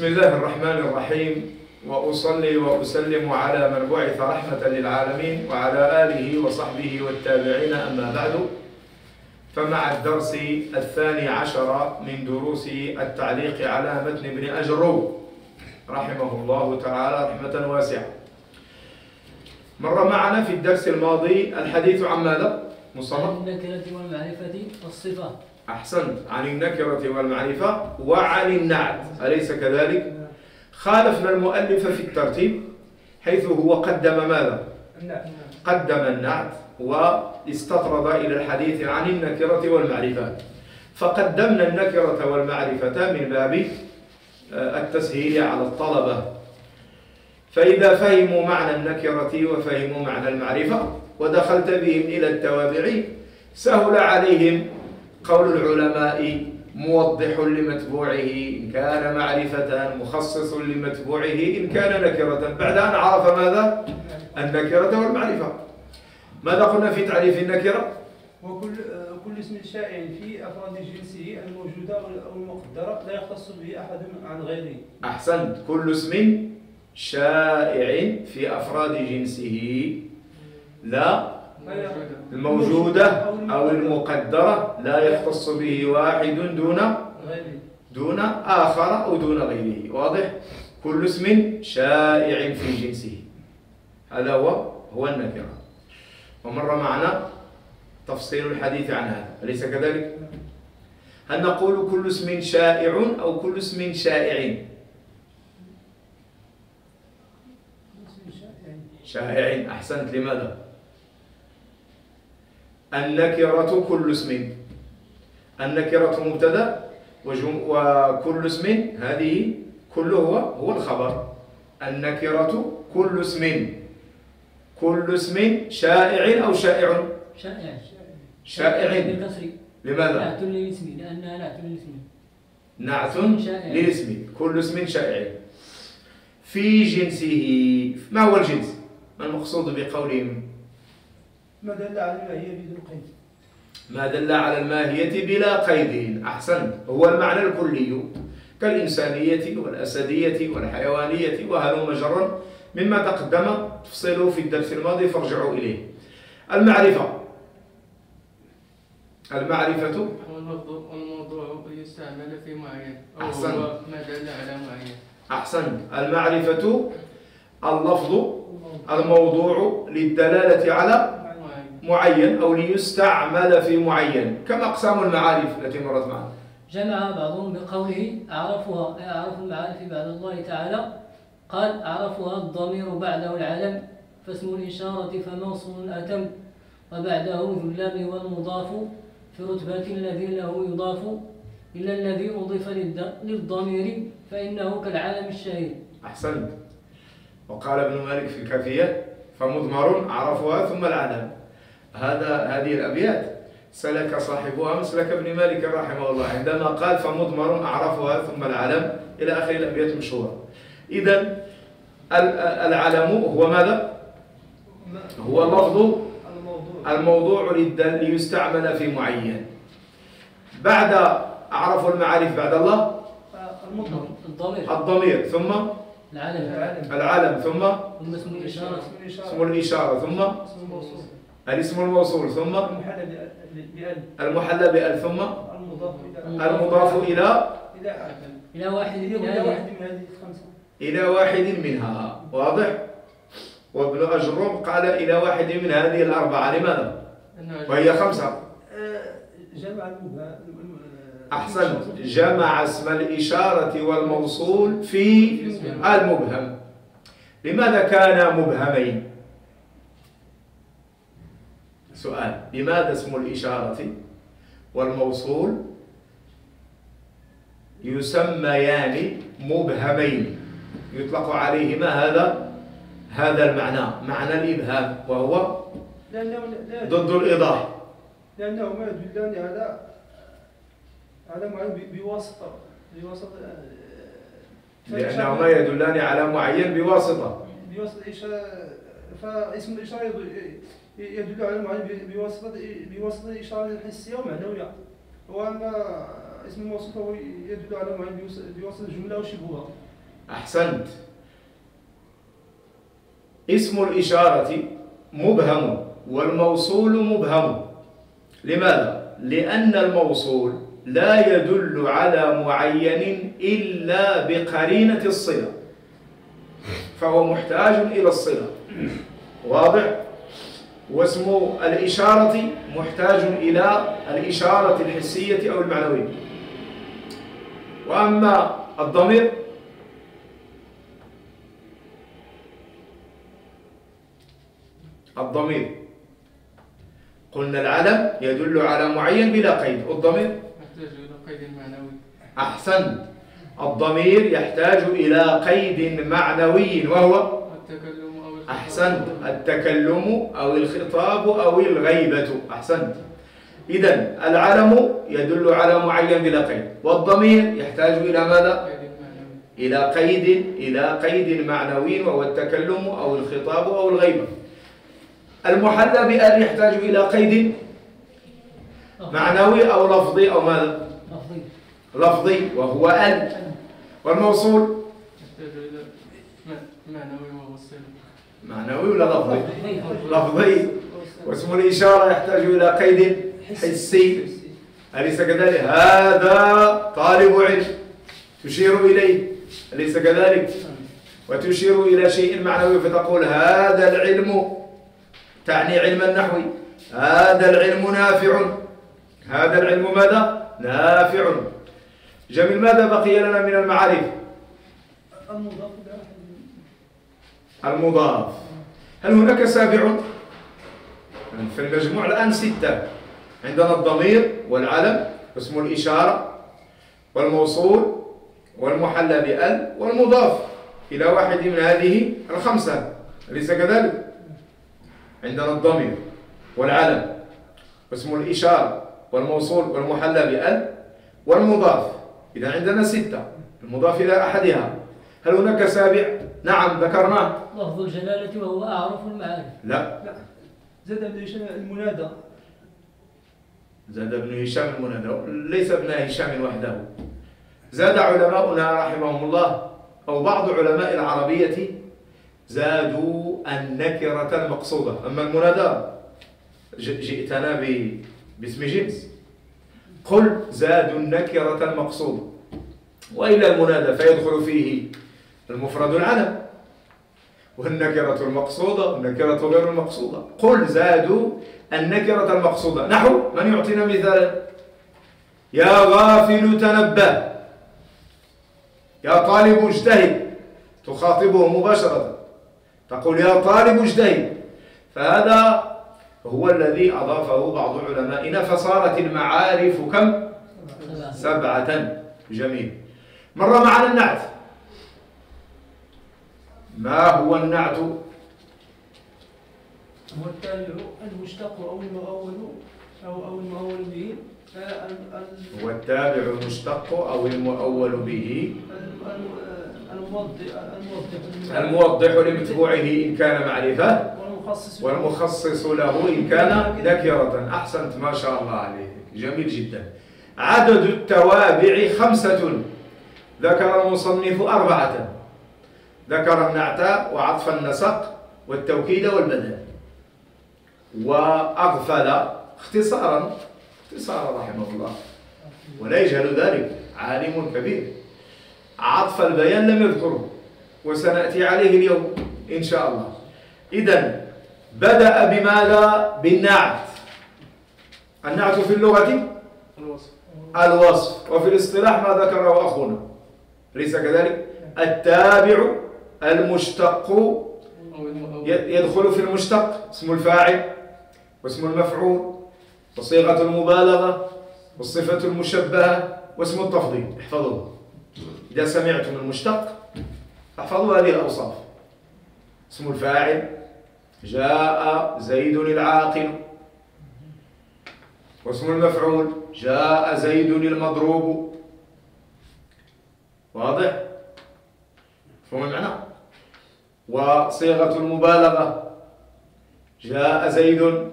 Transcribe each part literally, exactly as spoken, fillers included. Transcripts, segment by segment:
بسم الله الرحمن الرحيم، وأصلي وأسلم على من بعث رحمة للعالمين وعلى آله وصحبه والتابعين، أما بعد، فمع الدرس الثاني عشر من دروس التعليق على متن ابن أجروم رحمه الله تعالى رحمة واسعة. مر معنا في الدرس الماضي الحديث عن ماذا؟ مصطفى؟ عن النكرة والمعرفة والصفة. أحسنت، عن النكرة والمعرفة وعن النعت، أليس كذلك؟ خالفنا المؤلف في الترتيب حيث هو قدم ماذا؟ قدم النعت واستطرد إلى الحديث عن النكرة والمعرفة، فقدمنا النكرة والمعرفة من باب التسهيل على الطلبة، فإذا فهموا معنى النكرة وفهموا معنى المعرفة ودخلت بهم إلى التوابع سهل عليهم قول العلماء موضح لمتبوعه إن كان معرفة، مخصص لمتبوعه إن كان نكرة، بعد أن عرف ماذا؟ النكرة والمعرفة. ماذا قلنا في تعريف النكرة؟ وكل كل اسم شائع في أفراد جنسه الموجودة أو المقدرة لا يختص به أحد عن غيره. أحسنت، كل اسم شائع في أفراد جنسه لا الموجودة أو المقدرة لا يختص به واحد دون دون آخر أو دون غيره. واضح؟ كل اسم شائع في جنسه، هذا هو هو النكرة. ومر معنا تفصيل الحديث عن هذا، أليس كذلك؟ هل نقول كل اسم شائع أو كل اسم شائع؟ شائع. أحسنت، لماذا؟ النكرة كل اسم، النكرة مبتدأ وكل اسم هذه كله هو هو الخبر. النكرة كل اسم، كل اسم شائع أو شائع؟ شائع. شائع بالكسر. لماذا؟ نعت للاسم، لأنها نعت للاسم. نعت للاسم، كل اسم شائع في جنسه. ما هو الجنس؟ ما المقصود بقولهم؟ ما دل على الماهية بدون قيد. ما دل على الماهية بلا قيد. أحسنت، هو المعنى الكلي كالإنسانية والأسدية والحيوانية وهلم جرا، مما تقدم تفصيله في الدرس الماضي فارجعوا إليه. المعرفة، المعرفة هو اللفظ والموضوع يستعمل في معين أو أحسن. هو ما دل على معين. أحسنت، المعرفة اللفظ الموضوع للدلالة على معين أو ليستعمل في معين، كما أقسام المعارف التي مرت معنا. جمع بعضهم بقوله أعرفها، أي أعرف المعارف بعد الله تعالى. قال أعرفها الضمير بعده العلم، فاسم الإشارة فموصول أتم، وبعده ذو اللام والمضاف في رتبة الذي له يضاف إلى الذي أضيف للضمير فإنه كالعالم الشهير. أحسنت. وقال ابن مالك في الكافية فمضمر عرفها ثم العلم. هذا هذه الأبيات سلك صاحبها مسلك ابن مالك رحمه الله عندما قال فمضمر أعرفها ثم العلم إلى آخر الأبيات المشهورة. إذن العلم هو ماذا؟ هو اللفظ الموضوع ليستعمل في معين. بعد أعرف المعارف بعد الله الضمير الضمير ثم العلم العلم ثم اسم الإشارة اسم الإشارة ثم الاسم الموصول ثم المحلى بأل ثم المضاف إلى إلى واحد من هذه الخمسة إلى واحد منها. واضح؟ وابن أجروم قال إلى واحد من هذه الأربعة. لماذا؟ وهي خمسة. جمع أحسن، جمع اسم الإشارة والموصول في المبهم. لماذا كان مبهمين؟ سؤال، لماذا اسم الإشارة والموصول يسميان مبهمين؟ يطلق عليهما هذا هذا المعنى، معنى الإبهام، وهو ضد الإيضاح. لأنهما يدلان على على معين بواسطة بواسطة لأنهما يدلان على معين بواسطة بواسطة إشارة، فاسم الإشارة يدل على معين بواسطة بواسطة إشارة حسية ومعنوية، وأما اسم الموصول فهو يدل على معين بواسطة جملة أو شبهها. أحسنت. اسم الإشارة مبهم والموصول مبهم. لماذا؟ لأن الموصول لا يدل على معين إلا بقرينة الصلة، فهو محتاج إلى الصلة. واضح؟ واسم الإشارة محتاج إلى الإشارة الحسية أو المعنوية. وأما الضمير الضمير قلنا العلم يدل على معين بلا قيد، والضمير يحتاج إلى قيد معنوي. أحسن. الضمير يحتاج إلى قيد معنوي وهو التكلم أو الخطاب. أحسنت، التكلم أو الخطاب أو الغيبة. أحسنت. إذن العلم يدل على معين بلا قيد، والضمير يحتاج إلى ماذا؟ قيد معنوي. إلى قيد إلى قيد معنوي وهو التكلم أو الخطاب أو الغيبة. المحلى بأن يحتاج إلى قيد معنوي أو لفظي أو ماذا؟ لفظي. لفظي وهو أن. والموصول يحتاج إلى معنوي وهو الصلة. معنوي ولا لفظي؟ لفظي. واسم الإشارة يحتاج إلى قيد حسي، أليس كذلك؟ هذا طالب علم تشير إليه، أليس كذلك؟ وتشير إلى شيء معنوي فتقول هذا العلم، تعني علم النحو، هذا العلم نافع. هذا العلم ماذا؟ نافع. جميل. ماذا بقي لنا من المعارف؟ المضاف. المضاف. هل هناك سابع؟ في المجموع الآن ستة. عندنا الضمير والعلم واسم الإشارة والموصول والمحلى بأل والمضاف إلى واحد من هذه الخمسة، أليس كذلك؟ عندنا الضمير والعلم واسم الإشارة والموصول والمحلى بأل والمضاف. إذا عندنا ستة، المضاف إلى أحدها. هل هناك سابع؟ نعم ذكرناه. لفظ الجلالة وهو أعرف المعارف. لا. لا، زاد ابن هشام المنادى. زاد ابن هشام المنادى، ليس ابن هشام وحده. زاد علماؤنا رحمهم الله أو بعض علماء العربية زادوا النكرة المقصودة. أما المنادى جئتنا باسم جنس، قل زادوا النكرة المقصودة. وإلا المنادى فيدخل فيه المفرد العلم والنكرة المقصودة والنكرة غير المقصودة. قل زادوا النكرة المقصودة. نحو من يعطينا مثالا؟ يا غافل تنبه، يا طالب اجتهد، تخاطبه مباشرة تقول يا طالب اجتهد. فهذا هو الذي أضافه بعض علمائنا فصارت المعارف كم؟ سبعة. جميل. مر معنا النعت. ما هو النعت؟ هو التابع المشتق أو المؤول أو أو المؤول به. هو التابع المشتق أو المؤول به، الموضح لمتبوعه إن كان معرفة، والمخصص له إن كان نكرة. أحسنت، ما شاء الله عليك، جميل جدا. عدد التوابع خمسة، ذكر المصنف أربعة. ذكر النعت وعطف النسق والتوكيد والبدل، وأغفل اختصارا اختصارا رحمه الله، ولا يجهل ذلك، عالم كبير. عطف البيان لم يذكره وسنأتي عليه اليوم إن شاء الله. إذن بدأ بماذا؟ بالنعت. النعت في اللغة الوصف. الوصف، وفي الاصطلاح ما ذكره أخونا، ليس كذلك؟ التابع المشتق يدخل في المشتق اسم الفاعل واسم المفعول وصيغة المبالغة والصفة المشبهة واسم التفضيل. احفظوها إذا سمعتم المشتق، احفظوا هذه الأوصاف. اسم الفاعل جاء زيد العاقل، واسم المفعول جاء زيد المضروب. واضح؟ فهم المعنى؟ وصيغة المبالغة جاء زيد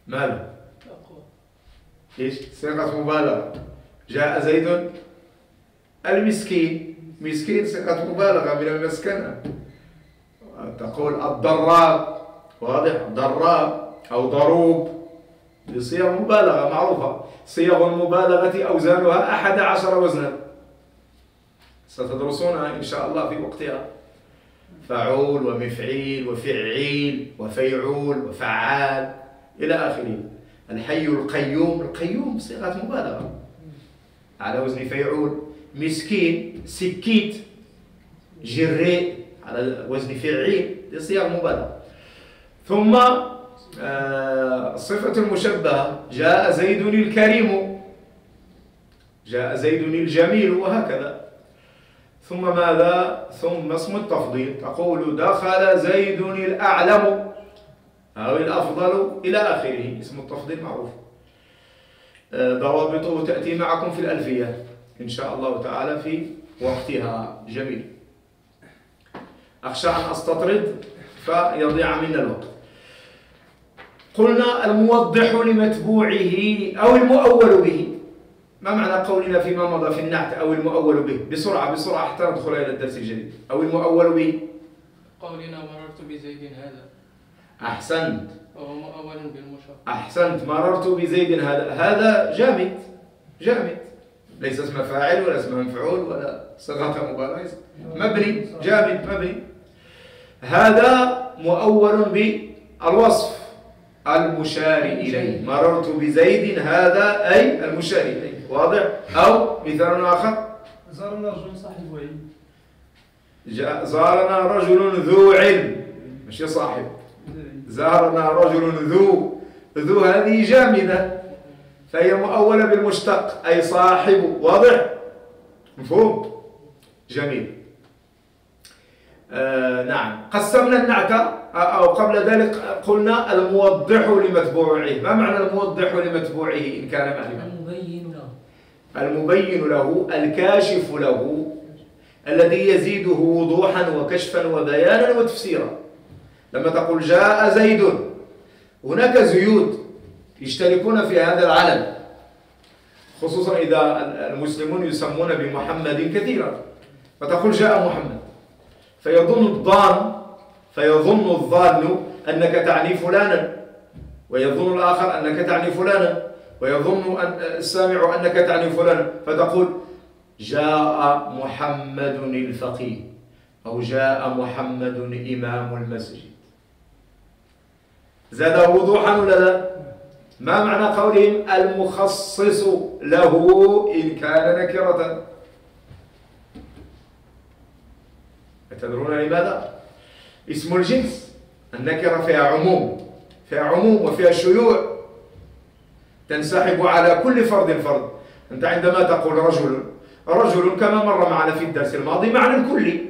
ماذا؟ ايش؟ صيغة مبالغة جاء زيد المسكين، مسكين صيغة مبالغة من المسكنة. تقول الضراب، واضح، ضراب أو ضروب، بصيغ مبالغة معروفة. صيغ المبالغة أوزانها أحد عشر وزنا، ستدرسونها إن شاء الله في وقتها. فعول ومفعيل وفعيل وفيعول وفعال إلى آخره. الحي القيوم، القيوم صيغة مبالغة على وزن فيعول. مسكين، سكيت، جريء على وزن فعيل، دي صيغ مبالغة. ثم الصفة المشبهة، جاء زيد الكريم، جاء زيد الجميل، وهكذا. ثم ماذا؟ ثم اسم التفضيل، تقول دخل زيد الأعلم أو الأفضل إلى آخره. اسم التفضيل معروف، ضوابطه تأتي معكم في الألفية إن شاء الله تعالى في وقتها. جميل. أخشى أن أستطرد فيضيع منا الوقت. قلنا الموضح لمتبوعه أو المؤول به. ما معنى قولنا فيما مضى في النعت أو المؤول به؟ بسرعة بسرعة حتى ندخل إلى الدرس الجديد. أو المؤول به، قولنا مررت بزيد هذا. أحسنت. وهو مؤول بالمشار. أحسنت، مررت بزيد هذا. هذا جامد، جامد، ليس اسم فاعل ولا اسم مفعول ولا صيغة مبالغة، مبني، جامد مبني. هذا مؤول بالوصف المشار إليه. مررت بزيد هذا أي المشار إليه، واضح؟ أو مثال آخر، زارنا رجل صاحب علم. زارنا رجل ذو علم، مش صاحب. زارنا رجل ذو، ذو هذه جامدة فهي مؤولة بالمشتق أي صاحب، واضح؟ مفهوم؟ جميل. آه نعم. قسمنا النعت، أو قبل ذلك قلنا الموضح لمتبوعه. ما معنى الموضح لمتبوعه إن كان معرفة؟ المبين له، المبين له، الكاشف له، الذي يزيده وضوحا وكشفا وبيانا وتفسيرا. لما تقول جاء زيد، هناك زيود يشتركون في هذا العلم، خصوصا إذا المسلمون يسمون بمحمد كثيرا، فتقول جاء محمد، فيظن الظان فيظن الظان أنك تعني فلانا، ويظن الآخر أنك تعني فلانا، ويظن السامع أنك تعني فلانا، فتقول جاء محمد الفقيه، أو جاء محمد إمام المسجد. زاد وضوحا ولا لا؟ ما معنى قولهم المخصص له إن كان نكرة؟ أتدرون لماذا؟ اسم الجنس، النكرة فيها عموم، فيها عموم وفيها شيوع، تنسحب على كل فرد فرد. أنت عندما تقول رجل، رجل كما مر معنا في الدرس الماضي معنى كلي،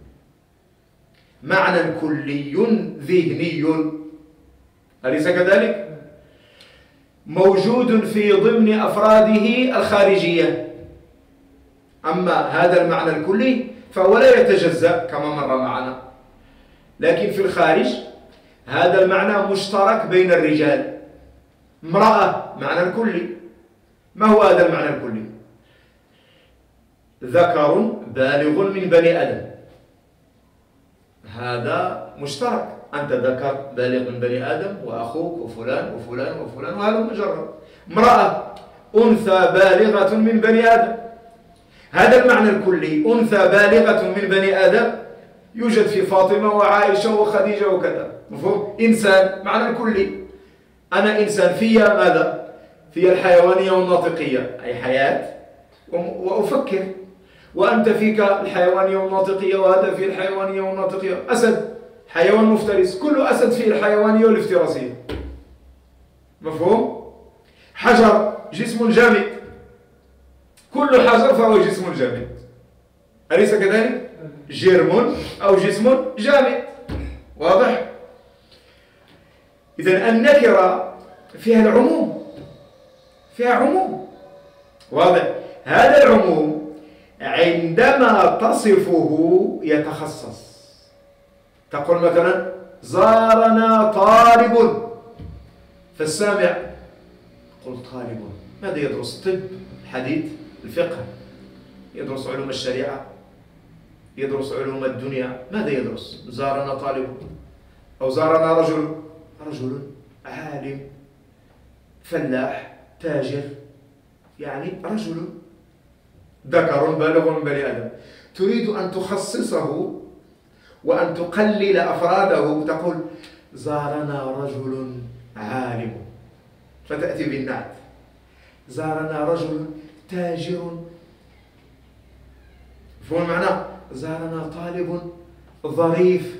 معنى كلي ذهني، أليس كذلك؟ موجود في ضمن أفراده الخارجية. أما هذا المعنى الكلي فهو لا يتجزأ كما مر معنا، لكن في الخارج هذا المعنى مشترك بين الرجال. امرأة معنى كلي، ما هو هذا المعنى الكلي؟ ذكر بالغ من بني آدم، هذا مشترك، أنت ذكر بالغ من بني آدم وأخوك وفلان وفلان وفلان وهذا مجرد. امرأة أنثى بالغة من بني آدم، هذا المعنى الكلي، أنثى بالغة من بني آدم، يوجد في فاطمة وعائشة وخديجة وكذا. مفهوم؟ إنسان معنى كلي، أنا إنسان فيا ماذا؟ فيا الحيوانية والناطقية، أي حياة وأفكر، وأنت فيك الحيوانية والناطقية وهذا فيه الحيوانية والناطقية. أسد حيوان مفترس، كل أسد فيه الحيوانية والافتراسية. مفهوم؟ حجر جسم جامد، كل حجر فهو جسم جامد، أليس كذلك؟ جرم أو جسم جامد، واضح؟ إذن النكرة فيها العموم، فيها عموم، واضح؟ هذا العموم عندما تصفه يتخصص. تقول مثلا زارنا طالب، فالسامع قل طالب ماذا يدرس؟ طب، الحديث، الفقه، يدرس علوم الشريعة، يدرس علوم الدنيا، ماذا يدرس؟ زارنا طالب أو زارنا رجل رجل عالم فلاح تاجر، يعني رجل ذكر بالغ من بني آدم، تريد أن تخصصه وأن تقلل أفراده، تقول زارنا رجل عالم، فتأتي بالنعت. زارنا رجل تاجر، فهو المعنى. زارنا طالب ظريف،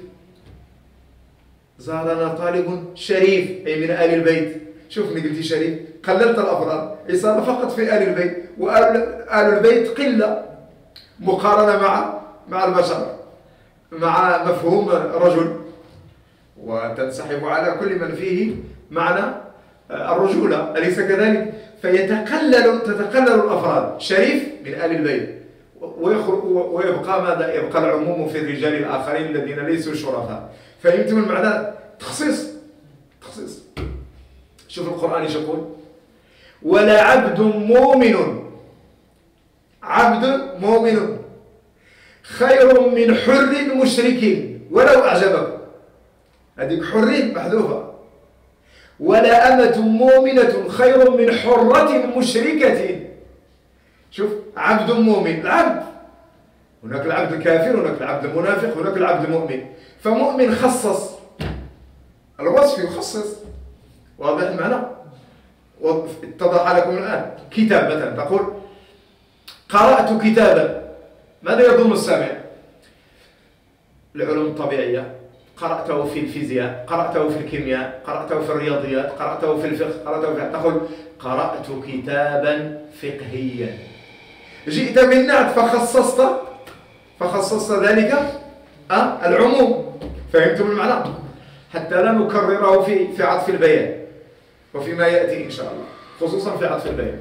زارنا طالب شريف أي من آل البيت. شوفني قلت شريف، قللت الأفراد، صار فقط في آل البيت، وآل آل البيت قلة مقارنة مع مع البشر، مع مفهوم رجل، وتنسحب على كل من فيه معنى الرجولة، أليس كذلك؟ فيتقلل تتقلل الأفراد، شريف من آل البيت، ويبقى ماذا؟ يبقى العموم في الرجال الآخرين الذين ليسوا شرفاء. فهمتم المعنى؟ تخصيص تخصيص. شوف القرآن ايش يقول: ولا عبد مؤمن، عبد مؤمن خير من حر مشرك ولو أعجبك. هذيك حر محذوفة. ولا أمة مؤمنة خير من حرة مشركة. شوف، عبد مؤمن، العبد هناك العبد الكافر، هناك العبد المنافق، هناك العبد المؤمن. فمؤمن خصص الوصف، يخصص. واضح المعنى؟ اتضح لكم الآن. كتاب مثلا، تقول قرأت كتابا، ماذا يظن السامع؟ العلوم الطبيعية، قرأته في الفيزياء، قرأته في الكيمياء، قرأته في الرياضيات، قرأته في الفقه، قرأته في... تقول قرأت كتابا فقهيا. جئت بالنعت فخصصت فخصصت ذلك أه؟ العموم. فهمتم المعنى؟ حتى لا نكرره في في عطف البيان وفيما يأتي إن شاء الله، خصوصا في عطف البيان.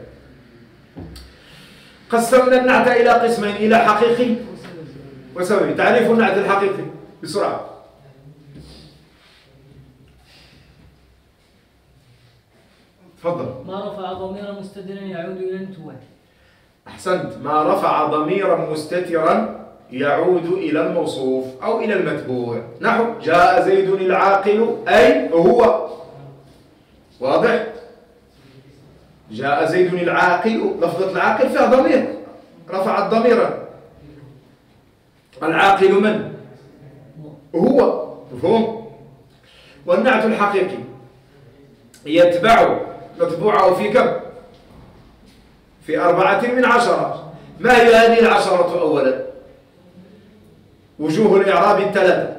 قسمنا النعت إلى قسمين: إلى حقيقي وسببي. تعريف النعت الحقيقي بسرعة. تفضل. ما رفع ضميرا مستترا يعود إلى المتبوع. أحسنت. ما رفع ضميرا مستترا يعود إلى الموصوف أو إلى المتبوع. نحو جاء زيد العاقل، أي هو. واضح؟ جاء زيد العاقل، لفظة العاقل فيها ضمير، رفعت ضميرا. العاقل من؟ هو. مفهوم؟ والنعت الحقيقي يتبع متبوعه في كم؟ في أربعة من عشرة. ما هي هذه العشرة؟ أولا وجوه الإعراب الثلاثة،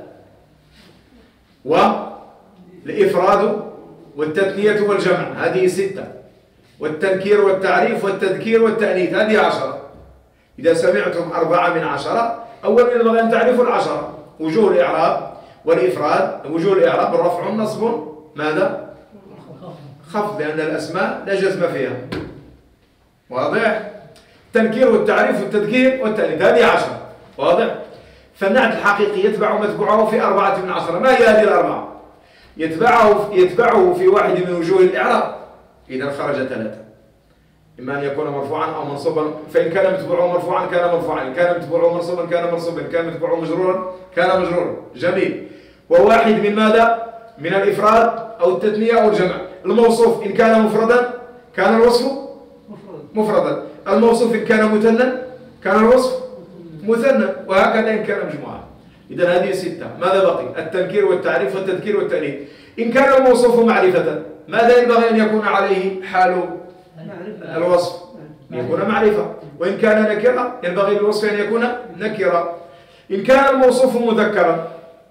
والإفراد والتثنية والجمع، هذه ستة، والتنكير والتعريف والتذكير والتأنيث، هذه عشرة. إذا سمعتم أربعة من عشرة، أولا ينبغي أن تعرفوا العشرة: وجوه الإعراب والإفراد. وجوه الإعراب الرفع النصب ماذا؟ خفض، لأن الأسماء لا جزم فيها. واضح؟ التنكير والتعريف والتذكير والتأنيث، هذه عشرة. واضح؟ فالنعت الحقيقي يتبع متبوعه في أربعة من عشرة. ما هي هذه الأربعة؟ يتبعه يتبعه في واحد من وجوه الإعراب إذا خرج ثلاثة: إما أن يكون مرفوعا أو منصوبا، فإن كان متبوعه مرفوعا كان مرفوعا، إن كان متبوعه منصوبا كان منصوبا، إن كان متبوعه مجرورا كان مجرورا. جميل. وواحد من ماذا؟ من الإفراد أو التثنية أو الجمع. الموصوف إن كان مفردا كان الوصف مفردا، الموصوف إن كان مثنى كان الوصف مثنى، وهكذا إن كان مجموعة. إذا هذه ستة. ماذا بقي؟ التنكير والتعريف والتذكير والتأنيث. إن كان الموصوف معرفة، ماذا ينبغي أن يكون عليه حال الوصف؟ يكون معرفة. وإن كان نكرة ينبغي للوصف أن يكون نكرة. إن كان الموصوف مذكرا،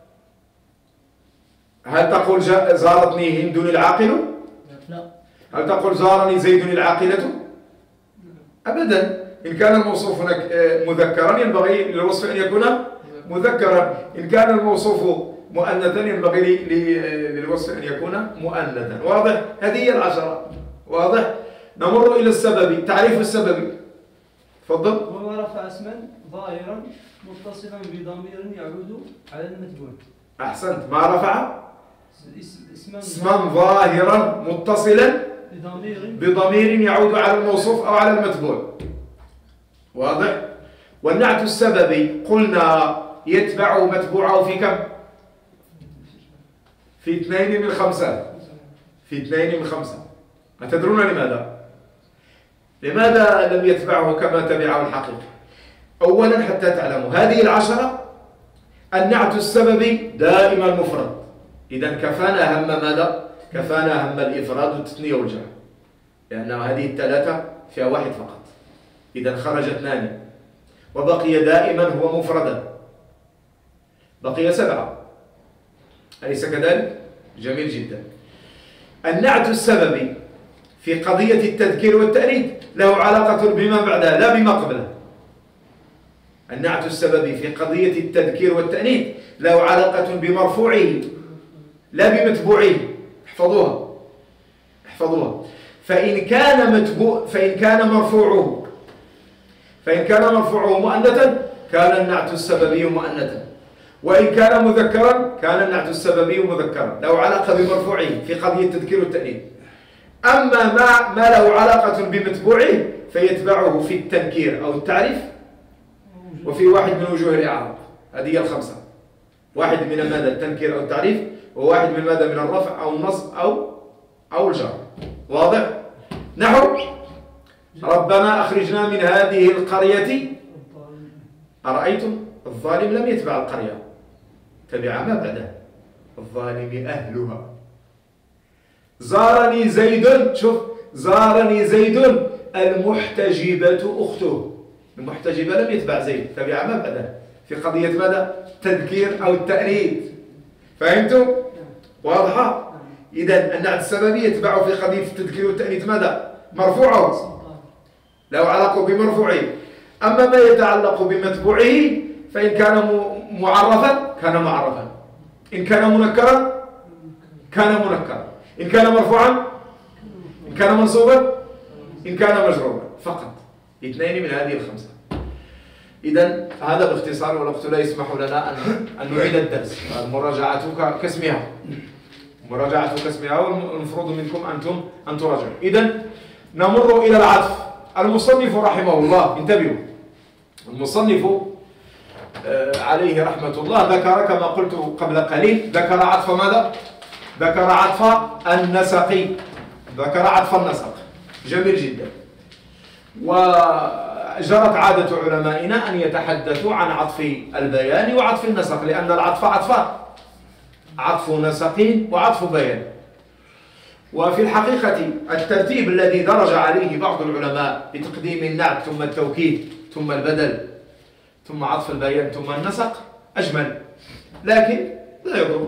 هل تقول زارتني هند العاقل؟ لا. هل تقول زارني زيد العاقلة؟ أبدا. إن كان الموصوف مذكرا ينبغي للوصف أن يكون مذكرا. إن كان الموصوف مؤنثا ينبغي للوصف أن يكون مؤنثا. واضح؟ هذه هي العشرة. واضح؟ نمر إلى السبب. تعريف السبب، تفضل. وما رفع اسما ظاهرا متصلا بضمير يعود على المتبوع. أحسنت. ما رفع اسما اسما ظاهرا متصلا بضمير بضمير يعود على الموصوف أو على المتبوع. واضح؟ والنعت السببي قلنا يتبع متبوعه في كم؟ في اثنين من خمسة، في اثنين من خمسة. أتدرون لماذا؟ لماذا لم يتبعه كما تبعه الحقيقي؟ أولا حتى تعلموا هذه العشرة النعت السببي دائما مفرد، إذا كفانا هم ماذا؟ كفانا هم الإفراد والتثنية والجمع، لأن هذه الثلاثة فيها واحد فقط، إذا خرج اثنان وبقي دائما هو مفردا، بقي سبعة، أليس كذلك؟ جميل جدا. النعت السببي في قضية التذكير والتأنيث له علاقة بما بعدها لا بما قبله. النعت السببي في قضية التذكير والتأنيث له علاقة بمرفوعه لا بمتبوعه. احفظوها احفظوها. فإن كان متبوع فإن كان مرفوعه فإن كان مرفوعه مؤنثا كان النعت السببي مؤنثا، وإن كان مذكرا كان النعت السببي مذكرا، له علاقة بمرفوعه في قضية التذكير والتأنيث. أما ما, ما له علاقة بمتبوعه فيتبعه في التنكير أو التعريف وفي واحد من وجوه الإعراب. هذه الخمسة، واحد من ماذا؟ التنكير أو التعريف، وواحد من ماذا؟ من الرفع أو النصب أو أو الجر. واضح؟ نحو ربنا أخرجنا من هذه القرية. أرأيتم؟ الظالم لم يتبع القرية، تبع ما بعده، الظالم أهلها. زارني زيد، شوف، زارني زيد المحتجبة أخته. المحتجبة لم يتبع زيد، تبع ما بعده في قضية ماذا؟ التذكير أو التأنيث. فهمتم؟ واضحة؟ إذا النعت السببي يتبع في قضية التذكير والتأنيث ماذا؟ مرفوعه، له علاقة بمرفوعه. أما ما يتعلق بمتبوعه فإن كان معرفا كان معرفا، إن كان منكرا كان منكرا، إن كان مرفوعا، إن كان منصوبا، إن كان مجرورا، فقط اثنين من هذه الخمسة. إذن هذا باختصار، والوقت لا يسمح لنا أن أن نعيد الدرس. المراجعة كاسمها، مراجعة كاسمها، والمفروض منكم أنتم أن تراجعوا. إذن نمر إلى العطف. المصنف رحمه الله، انتبهوا، المصنف عليه رحمة الله ذكر كما قلت قبل قليل، ذكر عطف ماذا؟ ذكر عطف النسق، ذكر عطف النسق. جميل جدا. وجرت عادة علمائنا أن يتحدثوا عن عطف البيان وعطف النسق، لأن العطف عطفان، عطف نسق وعطف بيان. وفي الحقيقة الترتيب الذي درج عليه بعض العلماء بتقديم النعت ثم التوكيد ثم البدل ثم عطف البيان ثم النسق أجمل، لكن لا يضر.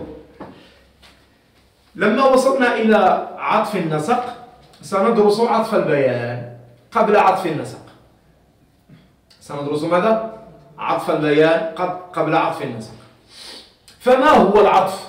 لما وصلنا إلى عطف النسق سندرس عطف البيان قبل عطف النسق. سندرس ماذا؟ عطف البيان قبل عطف النسق. فما هو العطف؟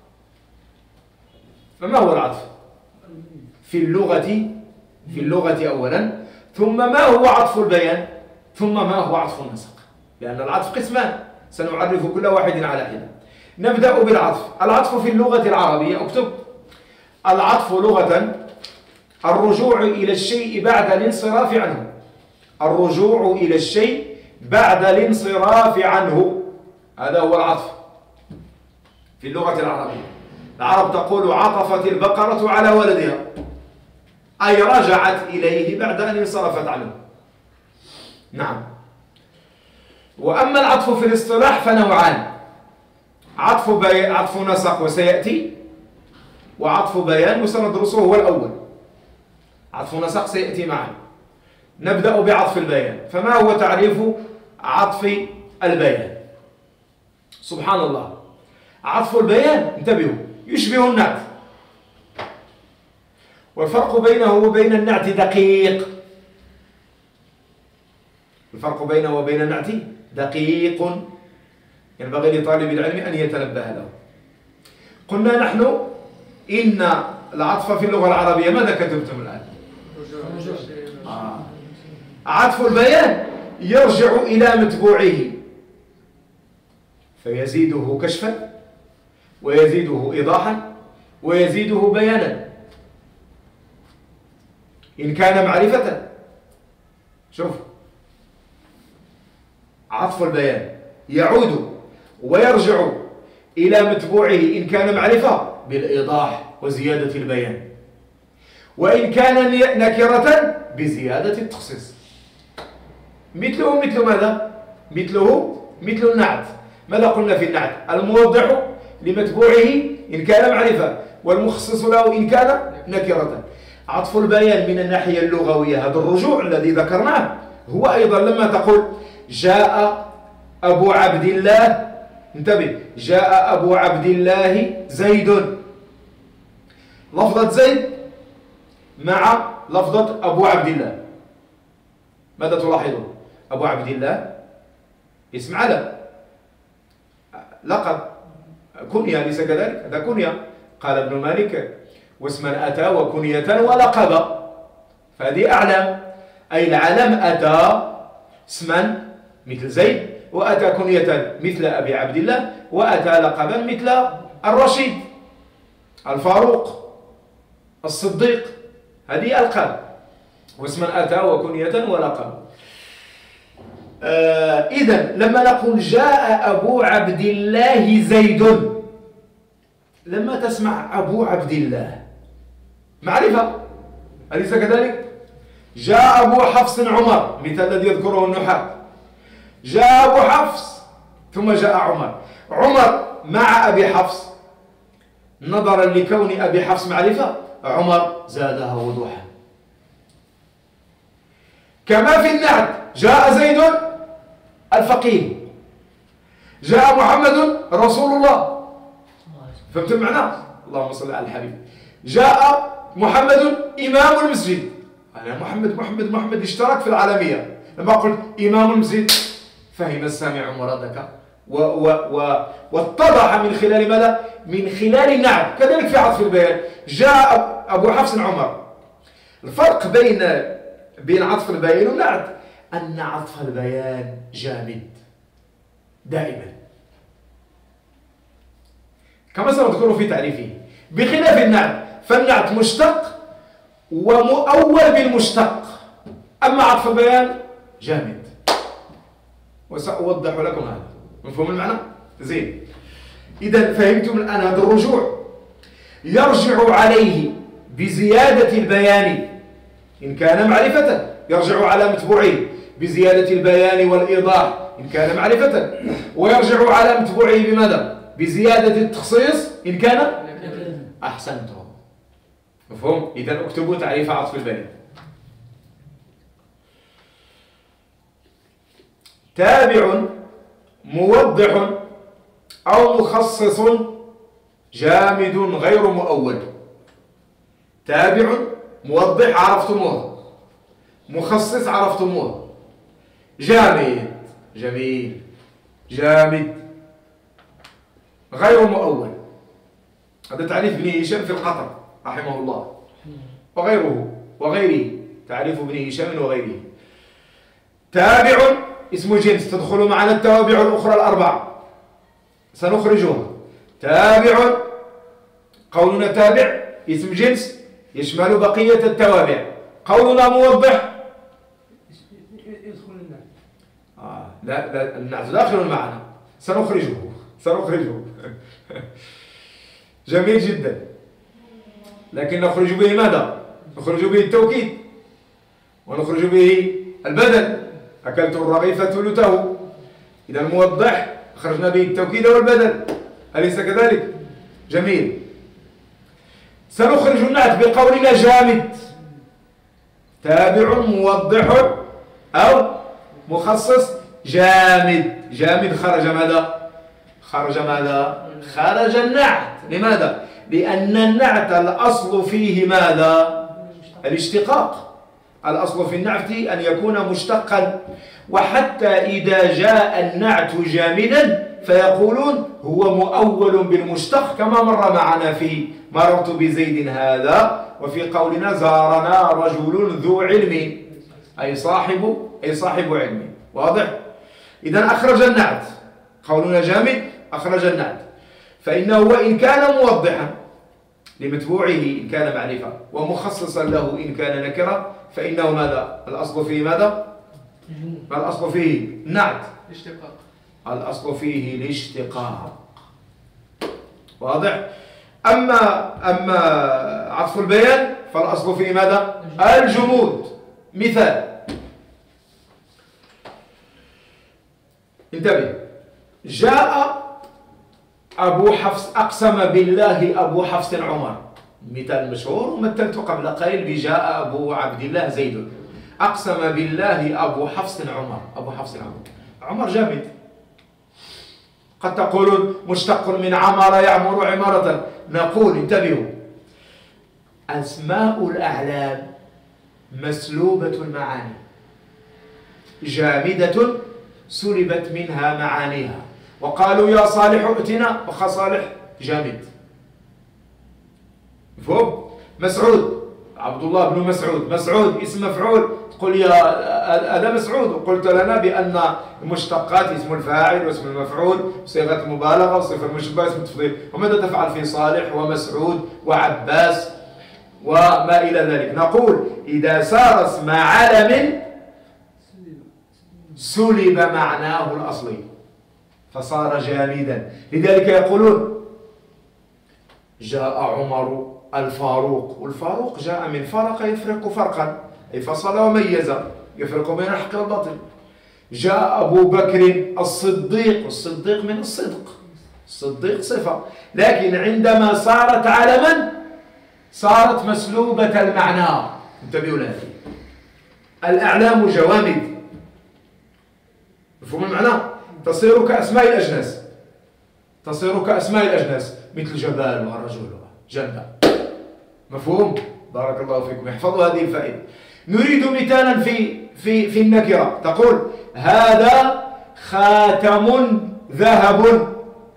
فما هو العطف؟ في اللغة في اللغة أولا، ثم ما هو عطف البيان، ثم ما هو عطف النسق، لأن العطف قسمان سنعرف كل واحد على حدة. نبدأ بالعطف. العطف في اللغة العربية، اكتب: العطف لغة الرجوع إلى الشيء بعد الانصراف عنه. الرجوع إلى الشيء بعد الانصراف عنه، هذا هو العطف في اللغة العربية. العرب تقول: عطفت البقرة على ولدها، أي رجعت إليه بعد أن انصرفت عنه. نعم. وأما العطف في الاصطلاح فنوعان: عطف بي... عطف نسق وسيأتي، وعطف بيان وسندرسه هو الأول. عطف نسق سيأتي معا. نبدأ بعطف البيان. فما هو تعريف عطف البيان؟ سبحان الله، عطف البيان انتبهوا يشبه النعت، والفرق بينه وبين النعت دقيق. الفرق بينه وبين النعت دقيق، ينبغي لطالب العلم أن يتنبه له. قلنا نحن إن العطف في اللغة العربية، ماذا كتبتم الآن؟ آه. عطف البيان يرجع إلى متبوعه فيزيده كشفا ويزيده إيضاحا ويزيده بيانا. إن كان معرفة، شوف، عطف البيان يعود ويرجع إلى متبوعه إن كان معرفة بالإيضاح وزيادة البيان، وإن كان نكرة بزيادة التخصيص. مثله مثل ماذا؟ مثله مثل النعت. ماذا قلنا في النعت؟ الموضح لمتبوعه إن كان معرفة، والمخصص له إن كان نكرة. عطف البيان من الناحية اللغوية، هذا الرجوع الذي ذكرناه هو أيضا لما تقول جاء أبو عبد الله، انتبه، جاء أبو عبد الله زيد، لفظة زيد مع لفظة أبو عبد الله، ماذا تلاحظون؟ أبو عبد الله اسم علم، لقب، كنية، أليس كذلك؟ هذا كنية. قال ابن مالك واسما أتى وكنية ولقبا، فهذه أعلام، أي العلم أتى اسما مثل زيد، وأتى كنية مثل أبي عبد الله، وأتى لقبا مثل الرشيد، الفاروق، الصديق، هذه ألقاب، واسما أتى وكنية ولقبا. آه إذن لما نقول جاء أبو عبد الله زيد، لما تسمع أبو عبد الله معرفة، أليس كذلك؟ جاء أبو حفص عمر، مثل الذي يذكره النحاة، جاء أبو حفص ثم جاء عمر، عمر مع أبي حفص، نظرا لكون أبي حفص معرفة، عمر زادها وضوحا. كما في النعت، جاء زيد الفقيه، جاء محمد رسول الله، فهمت المعنى؟ اللهم صل على الحبيب. جاء محمد إمام المسجد، أنا محمد محمد محمد اشترك في العالمية، لما قلت إمام المسجد فهم السامع مرادك، و و و واتضح من خلال ماذا؟ من خلال النعت. كذلك في عطف البيان، جاء أبو حفص عمر. الفرق بين بين عطف البيان والنعت أن عطف البيان جامد دائما، كما سنذكر في تعريفه، بخلاف النعت، فالنعت مشتق ومؤول بالمشتق، أما عطف البيان جامد، وسأوضح لكم هذا. مفهوم المعنى؟ زين. إذا فهمتم الآن هذا الرجوع يرجع عليه بزيادة البيان إن كان معرفة، يرجع على متبوعه بزيادة البيان والإيضاح إن كان معرفة، ويرجع على متبوعه بماذا؟ بزيادة التخصيص إن كان أحسنتم. مفهوم؟ إذا اكتبوا تعريف عطف البيان. تابع موضح أو مخصص جامد غير مؤول. تابع موضح عرفتموه، مخصص عرفتموه، جامد جميل، جامد غير مؤول. هذا تعريف ابن هشام في القطر رحمه الله، وغيره وغيره، تعريف ابن هشام وغيره. تابع اسم جنس، تدخل معنا التوابع الأخرى الأربعة سنخرجها. تابع، قولنا تابع اسم جنس يشمل بقية التوابع. قولنا موضح يدخل النعت. آه لا لا، النعت داخل معنا، سنخرجه سنخرجه جميل جدا، لكن نخرج به ماذا؟ نخرج به التوكيد، ونخرج به البدل، أكلت الرغيف ثلثه. إذا الموضح خرجنا به التوكيد والبدل، أليس كذلك؟ جميل. سنخرج النعت بقولنا جامد. تابع موضح أو مخصص جامد. جامد خرج ماذا؟ خرج ماذا؟ خرج النعت. لماذا؟ لأن النعت الأصل فيه ماذا؟ الاشتقاق. الأصل في النعت أن يكون مشتقا، وحتى إذا جاء النعت جامدا فيقولون هو مؤول بالمشتق، كما مر معنا في مررت بزيد هذا، وفي قولنا زارنا رجل ذو علم، أي صاحب أي صاحب علم. واضح؟ إذا أخرج النعت، قولنا جامد أخرج النعت، فإنه وإن كان موضحا لمتبوعه إن كان معرفة، ومخصصا له إن كان نكرة، فإنه ماذا؟ الأصل فيه ماذا؟ الأصل فيه نعت، اشتقاق. الأصل فيه الاشتقاق. واضح؟ أما أما عطف البيان فالأصل فيه ماذا؟ الجمود. مثال، انتبه، جاء أبو حفص، أقسم بالله أبو حفص عمر، مثال مشهور ومثلت قبل قليل بجاء أبو عبد الله زيد. أقسم بالله أبو حفص عمر، أبو حفص عمر، عمر جامد. قد تقولون مشتق من عمر يعمر عمارة، نقول انتبهوا، أسماء الأعلام مسلوبة المعاني، جامدة سلبت منها معانيها. وقالوا يا صالح ائتنا، وخا صالح جامد. مفهوم؟ مسعود، عبد الله بن مسعود، مسعود اسم مفعول، تقول يا هذا مسعود، وقلت لنا بأن المشتقات اسم الفاعل واسم المفعول صيغة المبالغة وصفة المشبه اسم التفضيل. وماذا تفعل في صالح ومسعود وعباس وما إلى ذلك؟ نقول إذا صار اسم علم سلب معناه الأصلي فصار جامدا. لذلك يقولون جاء عمر الفاروق، والفاروق جاء من فرق يفرق فرقا، أي فصل وميز، يفرق بين الحق والباطل. جاء أبو بكر الصديق، والصديق من الصدق، الصديق صفة، لكن عندما صارت علما صارت مسلوبة المعنى. انتبهوا لهذه. الأعلام جوامد، مفهوم المعنى؟ تصير كأسماء الأجناس، تصير كأسماء الأجناس، مثل جبال ورجل جنة. مفهوم؟ بارك الله فيكم، احفظوا هذه الفائدة. نريد مثالا في في في النكرة، تقول هذا خاتم ذهب،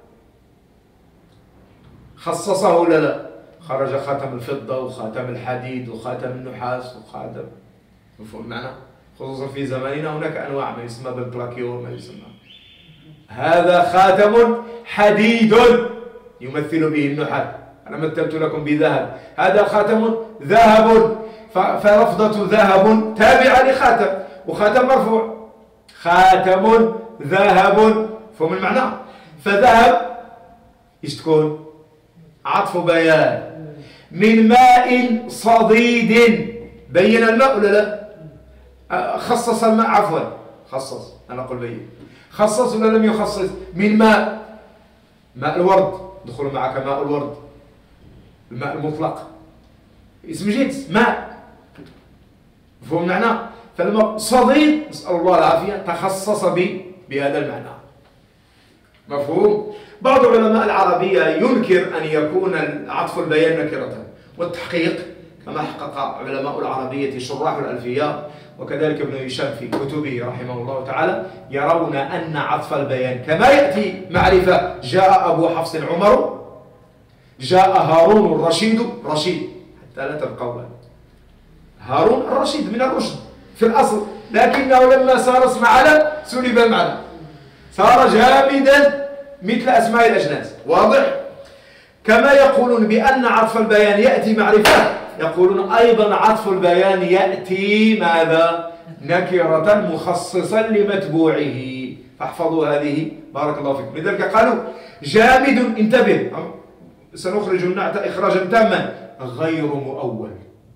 خصصه ولا لا؟ خرج خاتم الفضة وخاتم الحديد وخاتم النحاس وخاتم، مفهوم المعنى؟ خصوصا في زماننا هناك أنواع ما يسمى بالبلاكيور، ما يسمى. هذا خاتم حديد يمثل به النحاس، أنا مثلت لكم بذهب، هذا خاتم ذهب، فلفظة ذهب تابعة لخاتم، وخاتم مرفوع، خاتم ذهب، فهم المعنى؟ فذهب إيش تكون؟ عطف بيان، من ماء صديد، بين الماء ولا لا؟ خصص الماء، عفوا خصص، أنا أقول بين، خصص ولا لم يخصص؟ من ماء، ماء الورد، دخل معك ماء الورد، الماء المطلق اسم جنس ماء، مفهوم المعنى؟ فالماء صديد، نسأل الله العافية، تخصص بهذا المعنى. مفهوم؟ بعض علماء العربية ينكر أن يكون عطف البيان نكرة، والتحقيق كما حقق علماء العربية شراح الألفية وكذلك ابن هشام في كتبه رحمه الله تعالى، يرون أن عطف البيان كما يأتي معرفة جاء أبو حفص عمر، جاء هارون الرشيد، رشيد حتى لا تبقى، هارون الرشيد من الرشد في الأصل، لكنه لما صار اسم علم سلب المعنى، صار جامدا مثل أسماء الأجناس. واضح؟ كما يقولون بأن عطف البيان يأتي معرفة، يقولون أيضا عطف البيان يأتي ماذا؟ نكرة مخصصا لمتبوعه. فاحفظوا هذه بارك الله فيكم. لذلك قالوا جامد، انتبه، سنخرج النعت إخراجا تاما غير مؤول،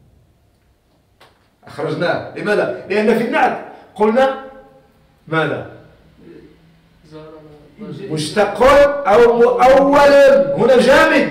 أخرجناه. لماذا؟ لأن في النعت قلنا ماذا؟ مشتق أو مؤول، هنا جامد،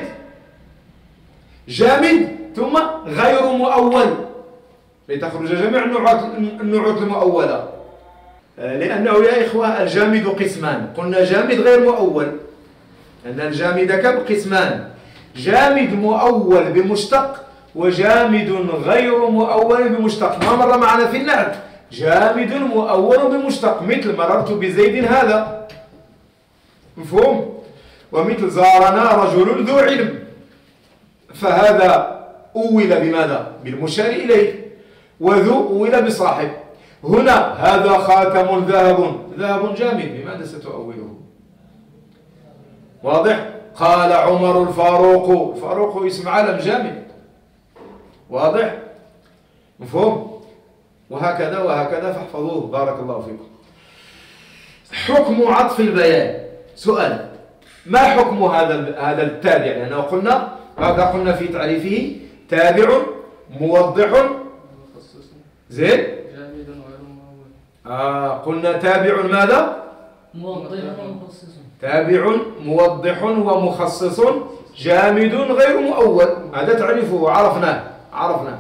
جامد ثم غير مؤول، لتخرج جميع النعوت المؤولة. لأنه يا إخوة الجامد قسمان، قلنا جامد غير مؤول، لأن الجامد كم قسمان، جامد مؤول بمشتق وجامد غير مؤول بمشتق. ما مر معنا في النعت جامد مؤول بمشتق، مثل مررت بزيد هذا، مفهوم؟ ومثل زارنا رجل ذو علم، فهذا أول بماذا؟ بالمشار إليه، وذو أول بصاحب. هنا هذا خاتم ذهب، ذهب جامد، بماذا ستؤوله؟ واضح؟ قال عمر الفاروق، الفاروق اسم علم جامد، واضح؟ مفهوم؟ وهكذا وهكذا، فاحفظوه بارك الله فيكم. حكم عطف البيان. سؤال: ما حكم هذا هذا التابع؟ لأنه قلنا هذا قلنا في تعريفه تابع موضح زين جامد غير مؤول. آه قلنا تابع ماذا؟ موضح ومخصص. تابع موضح ومخصص جامد غير مؤول. هذا تعريفه عرفناه عرفناه.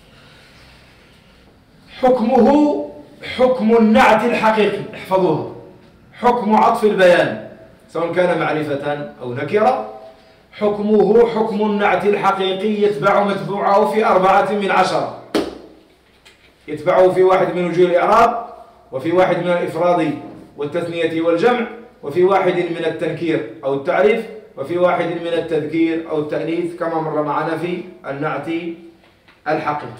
حكمه حكم النعت الحقيقي. احفظوها: حكم عطف البيان سواء كان معرفة أو نكرة، حكمه حكم النعت الحقيقي يتبع متبوعه في أربعة من عشرة. يتبعه في واحد من وجوه الإعراب، وفي واحد من الإفراد والتثنية والجمع، وفي واحد من التنكير أو التعريف، وفي واحد من التذكير أو التأنيث كما مر معنا في النعت الحقيقي.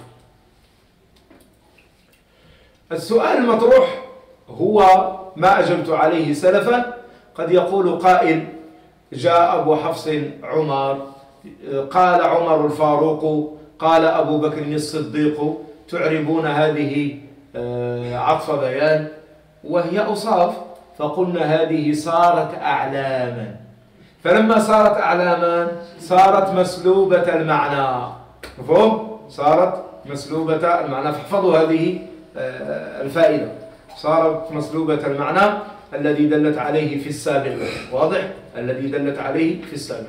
السؤال المطروح هو ما أجبت عليه سلفا. قد يقول قائل: جاء أبو حفص عمر، قال عمر الفاروق، قال أبو بكر الصديق، تعربون هذه عطف بيان وهي أوصاف. فقلنا هذه صارت أعلاما، فلما صارت أعلاما صارت مسلوبة المعنى. مفهوم؟ صارت مسلوبة المعنى. فاحفظوا هذه الفائدة: صارت مسلوبة المعنى الذي دلت عليه في السابق. واضح؟ الذي دلت عليه في السابق.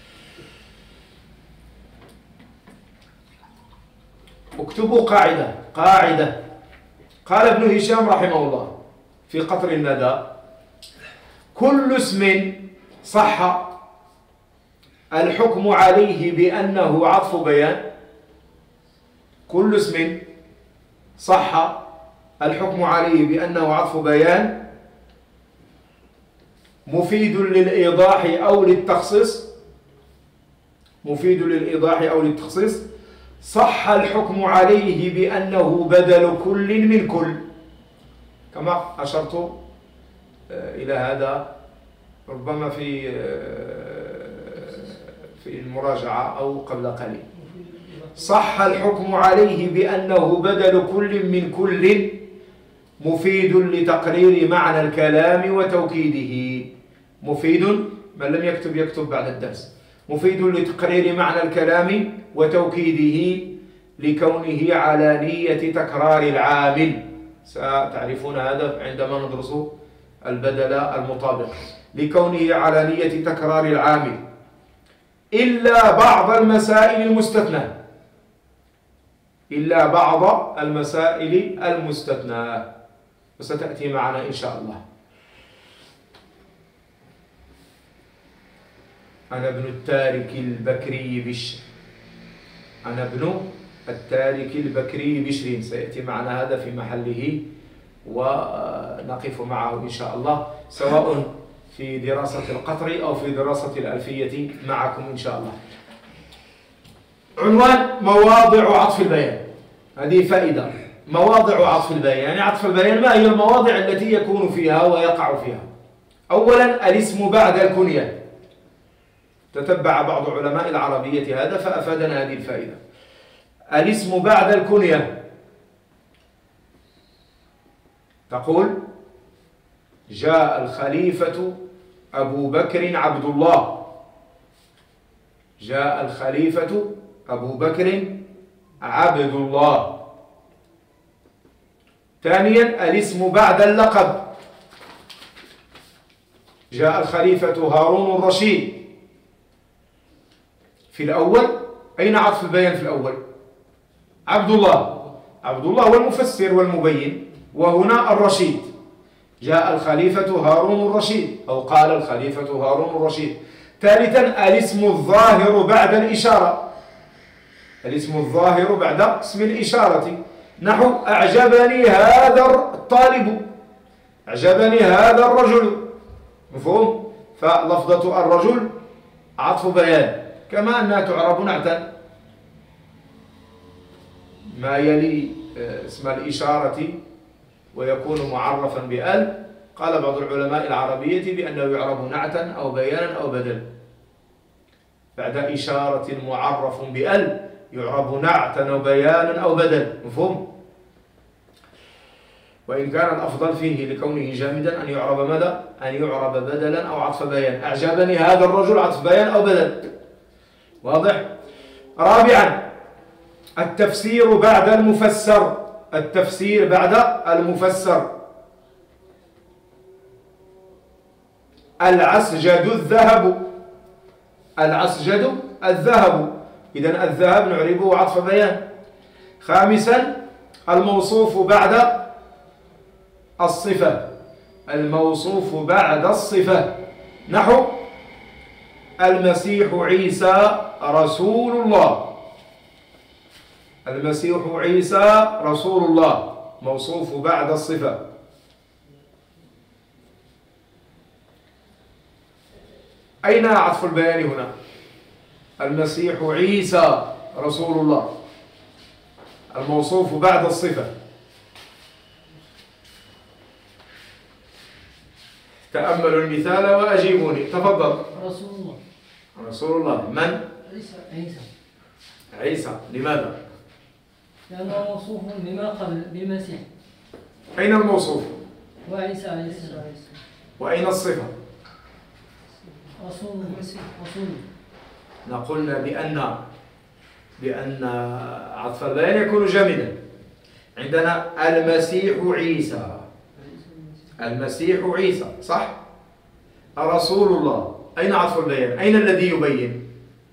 اكتبوا قاعدة قاعدة قال ابن هشام رحمه الله في قطر الندى: كل اسم صح الحكم عليه بأنه عطف بيان، كل اسم صح الحكم عليه بأنه عطف بيان مفيد للإيضاح أو للتخصيص، مفيد للإيضاح أو للتخصيص، صح الحكم عليه بأنه بدل كل من كل، كما أشرت إلى هذا ربما في في المراجعة أو قبل قليل. صح الحكم عليه بأنه بدل كل من كل مفيد لتقرير معنى الكلام وتوكيده. مفيد، من لم يكتب يكتب بعد الدرس. مفيد لتقرير معنى الكلام وتوكيده لكونه على نية تكرار العامل. ستعرفون هذا عندما ندرس البدل المطابق. لكونه على نية تكرار العامل إلا بعض المسائل المستثنى، إلا بعض المسائل المستثنى، وستأتي معنا إن شاء الله. أنا ابن التارك البكري بشر، أنا ابن التارك البكري بشر، سيأتي معنا هذا في محله ونقف معه إن شاء الله، سواء في دراسة القطر أو في دراسة الألفية معكم إن شاء الله. عنوان: مواضع عطف البيان. هذه فائدة: مواضع عطف البيان، يعني عطف البيان ما هي المواضع التي يكون فيها ويقع فيها؟ أولا الاسم بعد الكنية. تتبع بعض علماء العربية هذا فأفادنا هذه الفائدة. الاسم بعد الكنية، تقول: جاء الخليفة أبو بكر عبد الله، جاء الخليفة أبو بكر عبد الله. ثانيا الاسم بعد اللقب، جاء الخليفة هارون الرشيد. في الأول أين عطف البيان؟ في الأول عبد الله، عبد الله هو المفسر والمبين، وهنا الرشيد. جاء الخليفة هارون الرشيد، أو قال الخليفة هارون الرشيد. ثالثا الاسم الظاهر بعد الإشارة، الاسم الظاهر بعد اسم الإشارة، نحو: أعجبني هذا الطالب، أعجبني هذا الرجل. مفهوم؟ فلفظة الرجل عطف بيان، كما أنها تعرب نعتا. ما يلي اسم الإشارة ويكون معرفا بأل، قال بعض العلماء العربية بأنه يعرب نعتا أو بيانا أو بدل. بعد إشارة معرف بأل يعرب نعتا أو بيانا أو بدل. مفهوم؟ وإن كان الأفضل فيه لكونه جامدا أن يعرب ماذا؟ أن يعرب بدلا أو عطف بيان. أعجبني هذا الرجل عطف بيان أو بدل. واضح؟ رابعا التفسير بعد المفسر. التفسير بعد المفسر. العسجد الذهب. العسجد الذهب، إذن الذهب نعربه عطف بيان. خامسا الموصوف بعد الصفة. الموصوف بعد الصفة نحو المسيح عيسى رسول الله. المسيح عيسى رسول الله موصوف بعد الصفة. أين عطف البيان هنا؟ المسيح عيسى رسول الله الموصوف بعد الصفة. تأملوا المثال وأجيبوني. تفضل. رسول الله. رسول الله من؟ عيسى. عيسى. لماذا؟ لأنه موصوف بما قبل بمسيح. أين الموصوف؟ وعيسى عليه السلام. وأين الصفة؟ رسول المسيح رسول. نقولنا بأن بأن عطف البيان يكون جامدا. عندنا المسيح عيسى. المسيح عيسى صح؟ رسول الله. أين عطف البيان؟ أين الذي يبين؟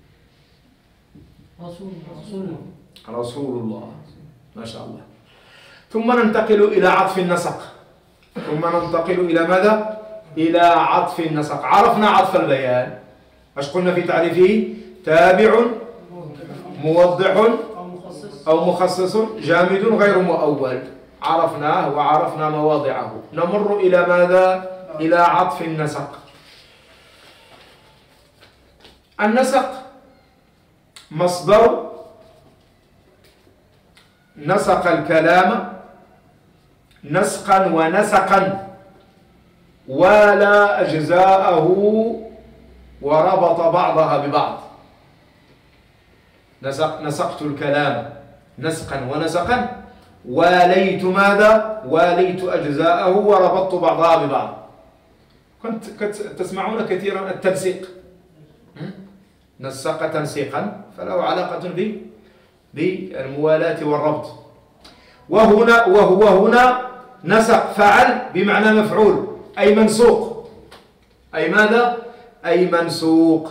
رسول رسول رسول الله. ما شاء الله. ثم ننتقل إلى عطف النسق. ثم ننتقل إلى ماذا؟ إلى عطف النسق. عرفنا عطف البيان. ايش قلنا في تعريفه؟ تابع موضح أو مخصص جامد غير مؤول. عرفناه وعرفنا مواضعه. نمر إلى ماذا؟ إلى عطف النسق. النسق مصدر نسق الكلام نسقا ونسقا ولا أجزاءه وربط بعضها ببعض. نسق نسقت الكلام نسقا ونسقا واليت ماذا؟ واليت أجزاءه وربطت بعضها ببعض. كنت تسمعون كثيرا التنسيق. نسق تنسيقا فله علاقة بالموالاة والربط. وهنا وهو هنا نسق فعل بمعنى مفعول أي منسوق. أي ماذا؟ أي منسوق.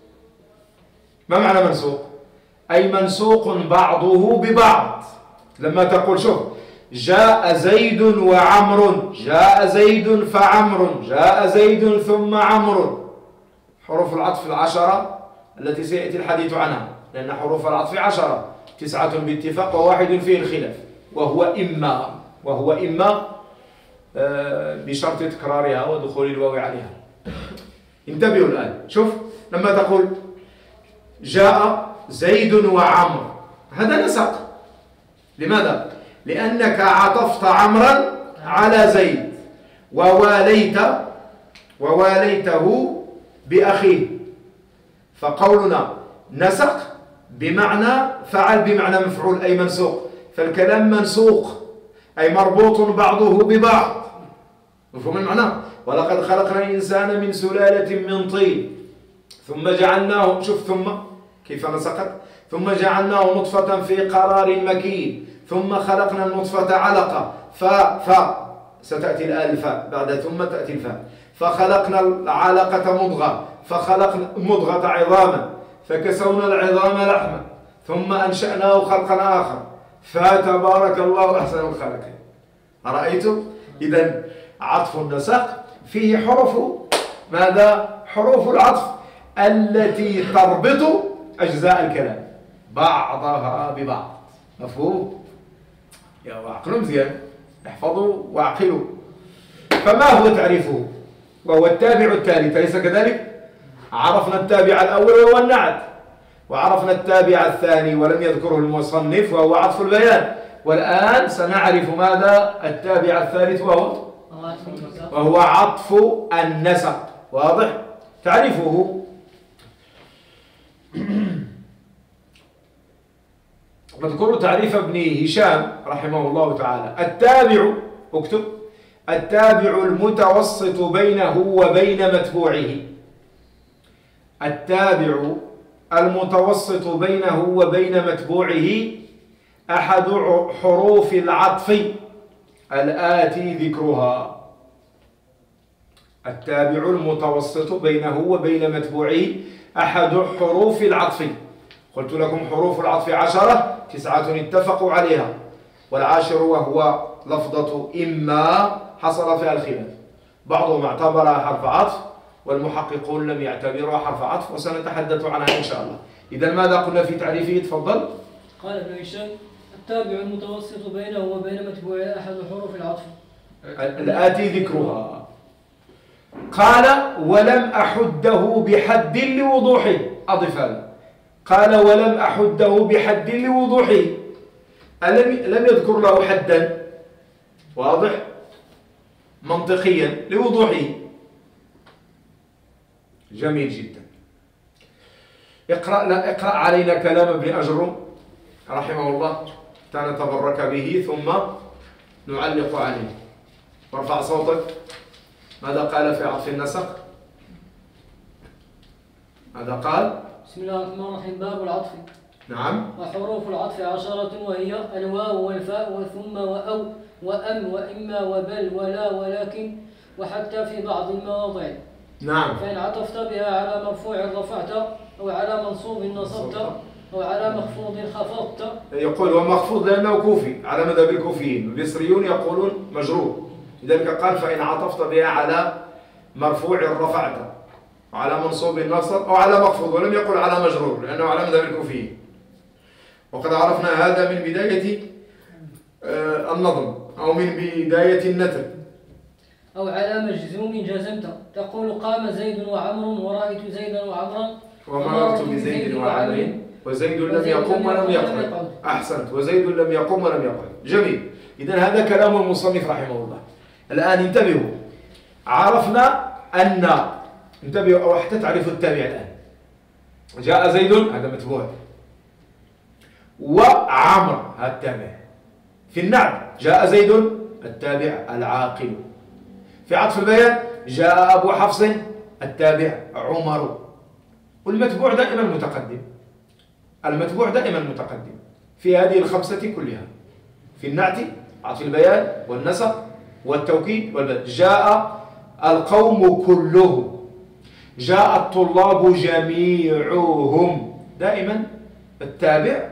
ما معنى منسوق؟ أي منسوق بعضه ببعض. لما تقول شوف جاء زيد وعمر، جاء زيد فعمر، جاء زيد ثم عمر. حروف العطف العشرة التي سيأتي الحديث عنها، لأن حروف العطف عشرة، تسعة باتفاق وواحد فيه الخلاف، وهو إما وهو إما بشرط تكرارها ودخول الواو عليها. انتبهوا الآن. شوف لما تقول جاء زيد وعمر هذا نسق. لماذا؟ لأنك عطفت عمرا على زيد وواليت وواليته بأخيه. فقولنا نسق بمعنى فعل بمعنى مفعول أي منسوق. فالكلام منسوق أي مربوط بعضه ببعض. مفهوم المعنى؟ ولقد خلقنا الإنسان من سلالة من طين ثم جعلناه، شوف ثم كيف نسقت، ثم جعلناه نطفة في قرار مكين ثم خلقنا النطفة علقة ف ف ستأتي الألف بعد ثم تأتي الفاء. فخلقنا العلقة مضغة فخلقنا مضغة عظاما فكسونا العظام لحما ثم أنشأناه خلقا آخر فتبارك الله أحسن الخالقين. أرأيتم؟ إذن عطف النسق فيه حروف ماذا؟ حروف العطف التي تربط أجزاء الكلام بعضها ببعض. مفهوم؟ يا وعقلوا مزيان، احفظوا وعقلوا. فما هو تعريفه؟ وهو التابع الثالث، أليس كذلك؟ عرفنا التابع الأول وهو النعت، وعرفنا التابع الثاني ولم يذكره المصنف وهو عطف البيان، والآن سنعرف ماذا؟ التابع الثالث وهو وهو عطف النسق. واضح؟ تعريفه نذكر تعريف ابن هشام رحمه الله تعالى. التابع اكتب التابع المتوسط بينه وبين متبوعه. التابع المتوسط بينه وبين متبوعه أحد حروف العطف الآتي ذكرها. التابع المتوسط بينه وبين متبوعه أحد حروف العطف. قلت لكم حروف العطف عشرة، تسعة اتفقوا عليها، والعاشر وهو لفظة إما حصل فيها الخلاف، بعضهم اعتبرها حرف عطف والمحققون لم يعتبروها حرف عطف، وسنتحدث عنها إن شاء الله. إذا ماذا قلنا في تعريفه؟ تفضل. قال ابن هشام التابع المتوسط بينه وبين متبوعه أحد حروف العطف الآتي ذكرها. قال ولم أحده بحد لوضوحه. أضف هذا، قال ولم أحده بحد لوضوحه، ألم لم يذكر له حدا واضح منطقيا لوضوحه. جميل جدا. اقرأ, لا اقرأ علينا كلام ابن أجرم رحمه الله نتبرك به ثم نعلق عليه. وارفع صوتك. ماذا قال في عطف النسق؟ ماذا قال؟ بسم الله الرحمن الرحيم. باب العطف. نعم. وحروف العطف عشرة وهي الواو والفاء وثم وأو وأم وإما وبل ولا ولكن وحتى في بعض المواضع. نعم. فإن عطفت بها على مرفوع رفعت أو على منصوب نصبت أو على مخفوض خفضت. يقول ومخفوض لأنه كوفي على مذهب الكوفيين، البصريون يقولون مجرور، لذلك قال فإن عطفت بها على مرفوع رفعت وعلى منصوب نصب أو على مخفوض، ولم يقل على مجرور لأنه على مذهب الكوفيين. وقد عرفنا هذا من بداية النظم أو من بداية النثر. أو على مجزوم جزمت تقول قام زيد وعمر ورأيت زيدا وعمرا ومررت بزيد وعمر وزيد لم يقم ولم يقعد. أحسنت. وزيد لم يقم ولم يقعد. جميل. إذن هذا كلام المصنف رحمه الله. الآن انتبهوا، عرفنا أن انتبهوا أو حتى تعرفوا التابع الآن. جاء زيد هذا متبوع، وعمر هذا التابع. في النعت جاء زيد التابع العاقل. في عطف البيان جاء أبو حفص التابع عمر. والمتبوع دائما متقدم، المتبوع دائما متقدم في هذه الخمسة كلها، في النعت عطف البيان والنسق والتوكيد والبدء. جاء القوم كلهم، جاء الطلاب جميعهم. دائما التابع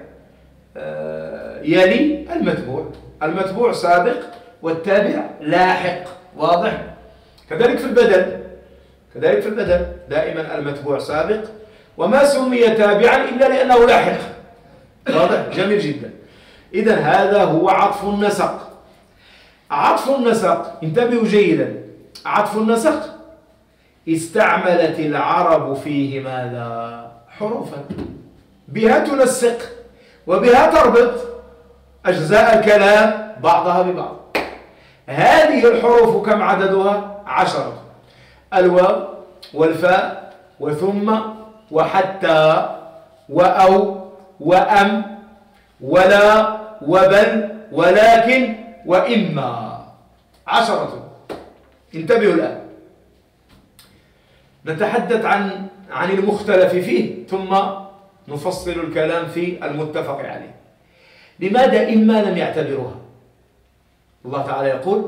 يلي المتبوع، المتبوع سابق والتابع لاحق. واضح؟ كذلك في البدل، كذلك في البدل دائما المتبوع سابق، وما سمي تابعا إلا لأنه لاحق. واضح؟ جميل جدا. إذن هذا هو عطف النسق. عطف النسق انتبهوا جيدا، عطف النسق استعملت العرب فيه ماذا؟ حروفا بها تنسق وبها تربط أجزاء الكلام بعضها ببعض. هذه الحروف كم عددها؟ عشرة. الواو والفاء وثم وحتى وأو وأم ولا وبل ولكن وإما. عشرة. انتبهوا الآن، نتحدث عن عن المختلف فيه ثم نفصل الكلام في المتفق عليه. لماذا إما لم يعتبروها؟ الله تعالى يقول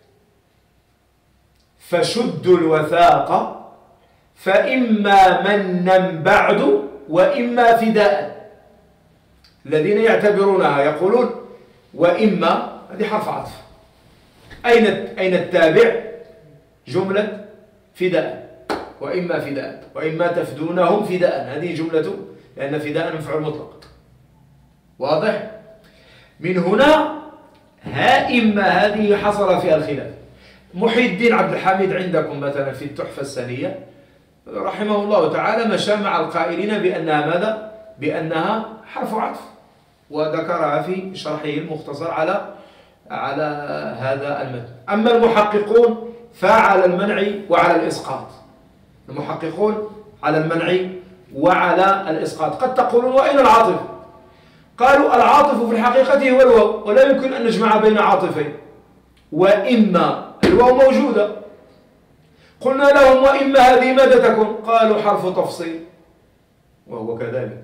فشدوا الوثاق فإما منا بعد وإما فداء. الذين يعتبرونها يقولون وإما هذه حرف عطف. أين أين التابع؟ جملة فداء، وإما فداء، وإما تفدونهم فداء، هذه جملة لأن فداء مفعول مطلق. واضح؟ من هنا ها إما هذه حصل فيها الخلاف. محي الدين عبد الحميد عندكم مثلا في التحفة السنية رحمه الله تعالى مشى مع القائلين بأنها ماذا؟ بأنها حرف عطف، وذكرها في شرحه المختصر على على هذا المتن. أما المحققون فعلى المنع وعلى الإسقاط. المحققون على المنع وعلى الإسقاط. قد تقولون وأين العاطف؟ قالوا العاطف في الحقيقة هو الواو، ولا يمكن أن نجمع بين عاطفين. وإما الواو موجودة، قلنا لهم وإما هذه ماذا تكون؟ قالوا حرف تفصيل، وهو كذلك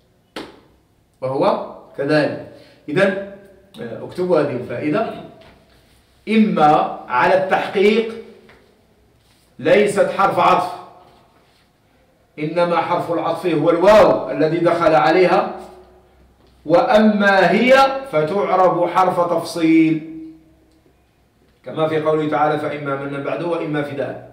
وهو كذلك. إذن اكتبوا هذه الفائدة. إما على التحقيق ليست حرف عطف، إنما حرف العطف هو الواو الذي دخل عليها، وأما هي فتعرب حرف تفصيل كما في قوله تعالى فإما من بعده وإما فداء.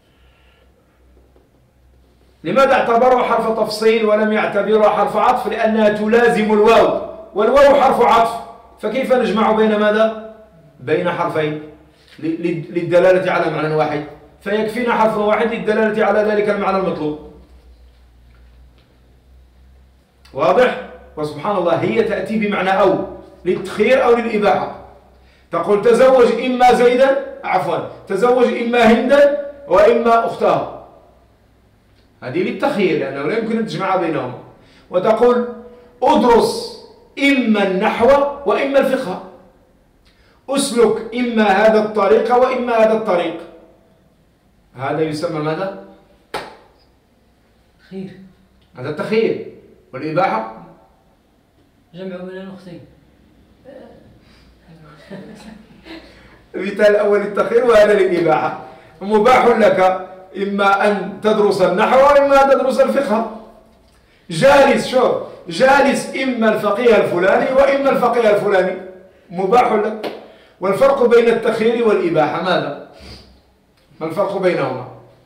لماذا اعتبروا حرف تفصيل ولم يعتبروا حرف عطف؟ لأنها تلازم الواو، والواو حرف عطف، فكيف نجمع بين ماذا؟ بين حرفين للدلالة على معنى واحد، فيكفينا حرف واحد للدلالة على ذلك المعنى المطلوب. واضح؟ وسبحان الله هي تأتي بمعنى أو للتخيير أو للإباحة. تقول تزوج إما زيدا عفوا تزوج إما هندا وإما أختها، هذه للتخيير لأنه لا يمكن أن تجمع بينهما. وتقول أدرس إما النحو وإما الفقه، أسلك إما هذا الطريق وإما هذا الطريق، هذا يسمى ماذا؟ خير. هذا التخيير. والإباحة جمع بين الأختين. المثال الأول التخيير وهذا للإباحة. مباح لك إما أن تدرس النحو وإما أن تدرس الفقه. جالس شوف جالس إما الفقيه الفلاني وإما الفقيه الفلاني، مباح لك. والفرق بين التخيير والإباحة ماذا؟ ما الفرق بينهما؟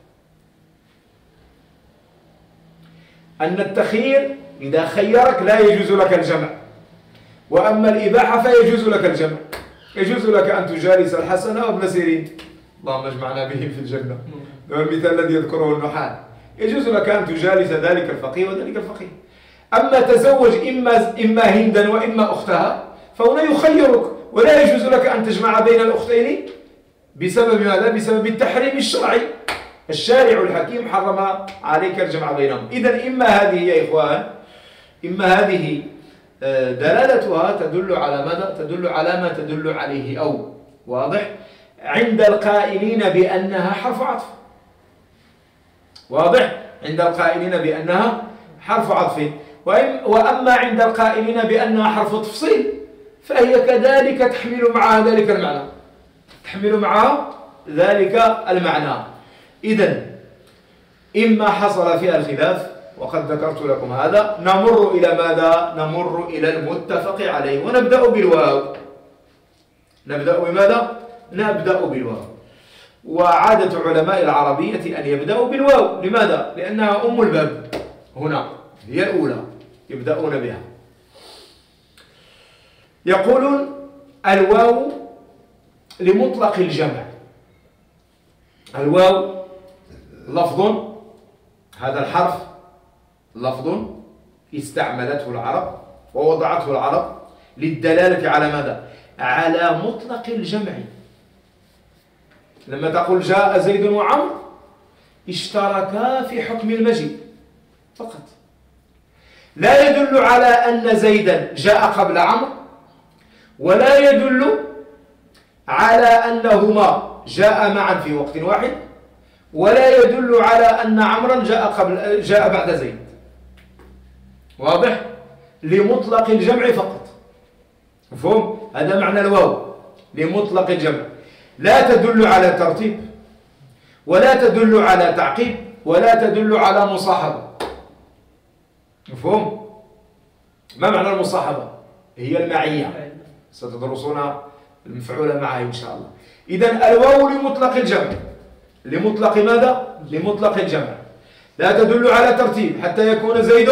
أن التخيير إذا خيرك لا يجوز لك الجمع، وأما الإباحة فيجوز لك الجمع. يجوز لك أن تجالس الحسن وابن سيرين، اللهم اجمعنا بهم في الجنة، هو المثال الذي يذكره النحاة. يجوز لك أن تجالس ذلك الفقيه وذلك الفقيه. أما تزوج إما إما هندا وإما أختها فهنا يخيرك، ولا يجوز لك أن تجمع بين الأختين بسبب ماذا؟ بسبب التحريم الشرعي. الشارع الحكيم حرم عليك الجمع بينهم. إذن إما هذه يا إخوان إما هذه دلالتها تدل على ماذا؟ تدل على ما تدل عليه أو. واضح؟ عند القائلين بأنها حرف عطف. واضح؟ عند القائلين بأنها حرف عطف. وأما عند القائلين بأنها حرف تفصيل فهي كذلك تحمل معها ذلك المعنى، تحمل معها ذلك المعنى. إذن إما حصل فيها الخلاف وقد ذكرت لكم هذا، نمر إلى ماذا؟ نمر إلى المتفق عليه، ونبدأ بالواو. نبدأ بماذا؟ نبدأ بالواو. وعادة علماء العربية أن يبدأوا بالواو. لماذا؟ لأنها أم الباب، هنا هي الأولى يبدأون بها. يقولون الواو لمطلق الجمع. الواو لفظ، هذا الحرف لفظ استعملته العرب ووضعته العرب للدلالة على ماذا؟ على مطلق الجمع. لما تقول جاء زيد وعمر اشتركا في حكم المجيء فقط، لا يدل على أن زيدا جاء قبل عمرو، ولا يدل على أنهما جاء معا في وقت واحد، ولا يدل على أن عمرا جاء قبل جاء بعد زيد. واضح؟ لمطلق الجمع فقط. مفهوم؟ هذا معنى الواو، لمطلق الجمع، لا تدل على ترتيب، ولا تدل على تعقيب، ولا تدل على مصاحبة. مفهوم؟ ما معنى المصاحبة؟ هي المعية، ستدرسون المفعول معها إن شاء الله. إذن الواو لمطلق الجمع، لمطلق ماذا؟ لمطلق الجمع، لا تدل على ترتيب حتى يكون زيد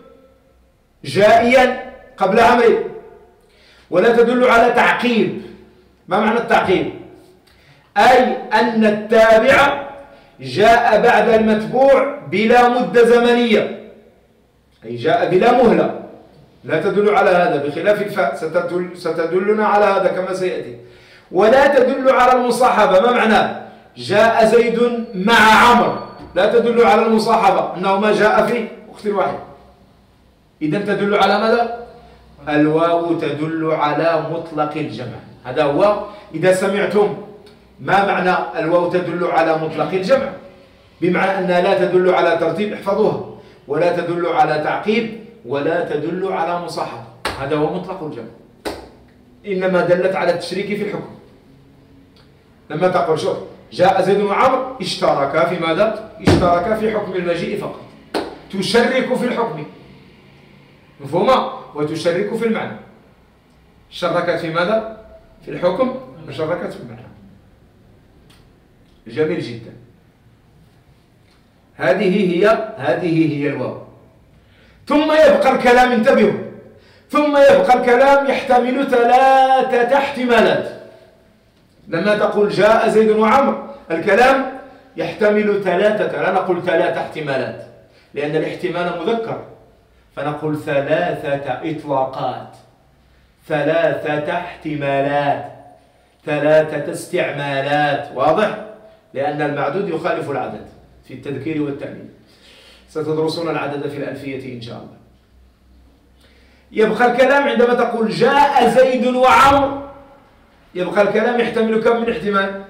جائيا قبل عمرو، ولا تدل على تعقيب. ما معنى التعقيب؟ أي أن التابع جاء بعد المتبوع بلا مدة زمنية، أي جاء بلا مهلة، لا تدل على هذا، بخلاف الفاء ستدل ستدلنا على هذا كما سيأتي. ولا تدل على المصاحبة. ما معناه؟ جاء زيد مع عمرو، لا تدل على المصاحبة أنه ما جاء في وقت واحد. إذن تدل على ماذا؟ الواو تدل على مطلق الجمع. هذا هو إذا سمعتم ما معنى الواو تدل على مطلق الجمع، بمعنى أنها لا تدل على ترتيب، احفظوها، ولا تدل على تعقيب، ولا تدل على مصاحبة. هذا هو مطلق الجمع، إنما دلت على التشريك في الحكم. لما تقول شوف جاء زيد وعمر اشتركا في ماذا؟ اشتركا في حكم المجيء فقط، تشرك في الحكم، مفهومة؟ وتشرك في المعنى. شركت في ماذا؟ في الحكم وشركت في المعنى. جميل جدا. هذه هي هذه هي الواو. ثم يبقى الكلام، انتبهوا، ثم يبقى الكلام يحتمل ثلاثة احتمالات. لما تقول جاء زيد وعمر الكلام يحتمل ثلاثة، لا نقول ثلاثة احتمالات لأن الاحتمال مذكر، فنقول ثلاثة إطلاقات، ثلاثة احتمالات، ثلاثة استعمالات. واضح؟ لأن المعدود يخالف العدد في التذكير والتأنيث. ستدرسون العدد في الألفية إن شاء الله. يبقى الكلام عندما تقول جاء زيد وعمر، يبقى الكلام يحتمل كم من احتمال؟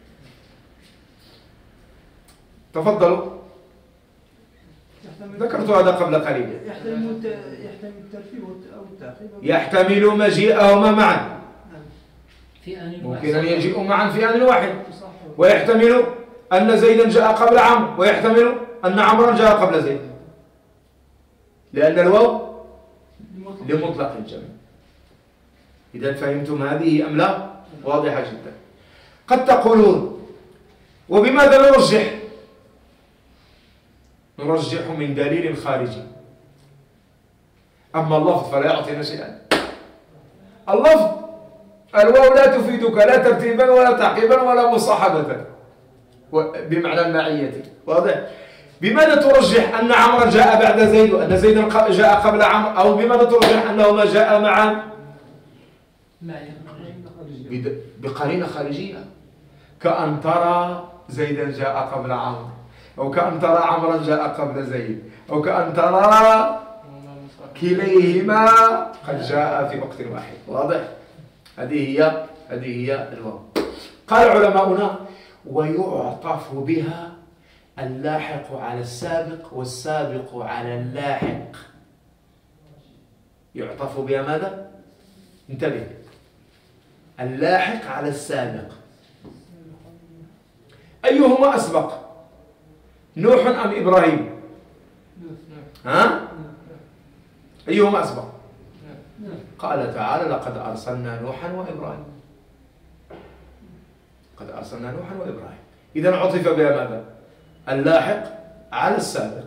تفضلوا. ذكرت هذا قبل قليل. يحتمل يحتمل الترتيب أو التعقيب، يحتمل مجيئهما معا، في آن ممكن أن يجيئوا معا في آن واحد، ويحتمل أن زيدا جاء قبل عمرو، ويحتمل أن عمرا جاء قبل زيد، لأن الواو لمطلق الجمع. إذا فهمتم هذه أم لا؟ واضحة جدا. قد تقولون وبماذا نرجح؟ نرجح من دليل خارجي، أما اللفظ فلا يعطينا شيئا. اللفظ الواو لا تفيدك لا ترتيبا ولا تعقيبا ولا مصاحبة بمعنى المعية. واضح؟ بماذا ترجح أن عمرا جاء بعد زيد وأن زيدا جاء قبل عمرو، أو بماذا ترجح أنهما جاء معا؟ بقرينة خارجية، كأن ترى زيدا جاء قبل عمرو، أو كأن ترى عمرا جاء قبل زيد، أو كأن ترى كليهما قد جاء في وقت واحد. واضح؟ هذه هي هذه هي الواو. قال علماؤنا ويعطف بها اللاحق على السابق والسابق على اللاحق. يعطف بها ماذا؟ انتبه، اللاحق على السابق. أيهما أسبق، نوح أم إبراهيم؟ ها؟ أيهما أسبق؟ قال تعالى لقد أرسلنا نوحا وإبراهيم، قد أرسلنا نوحا وإبراهيم. إذن عطف بها ماذا؟ اللاحق على السابق.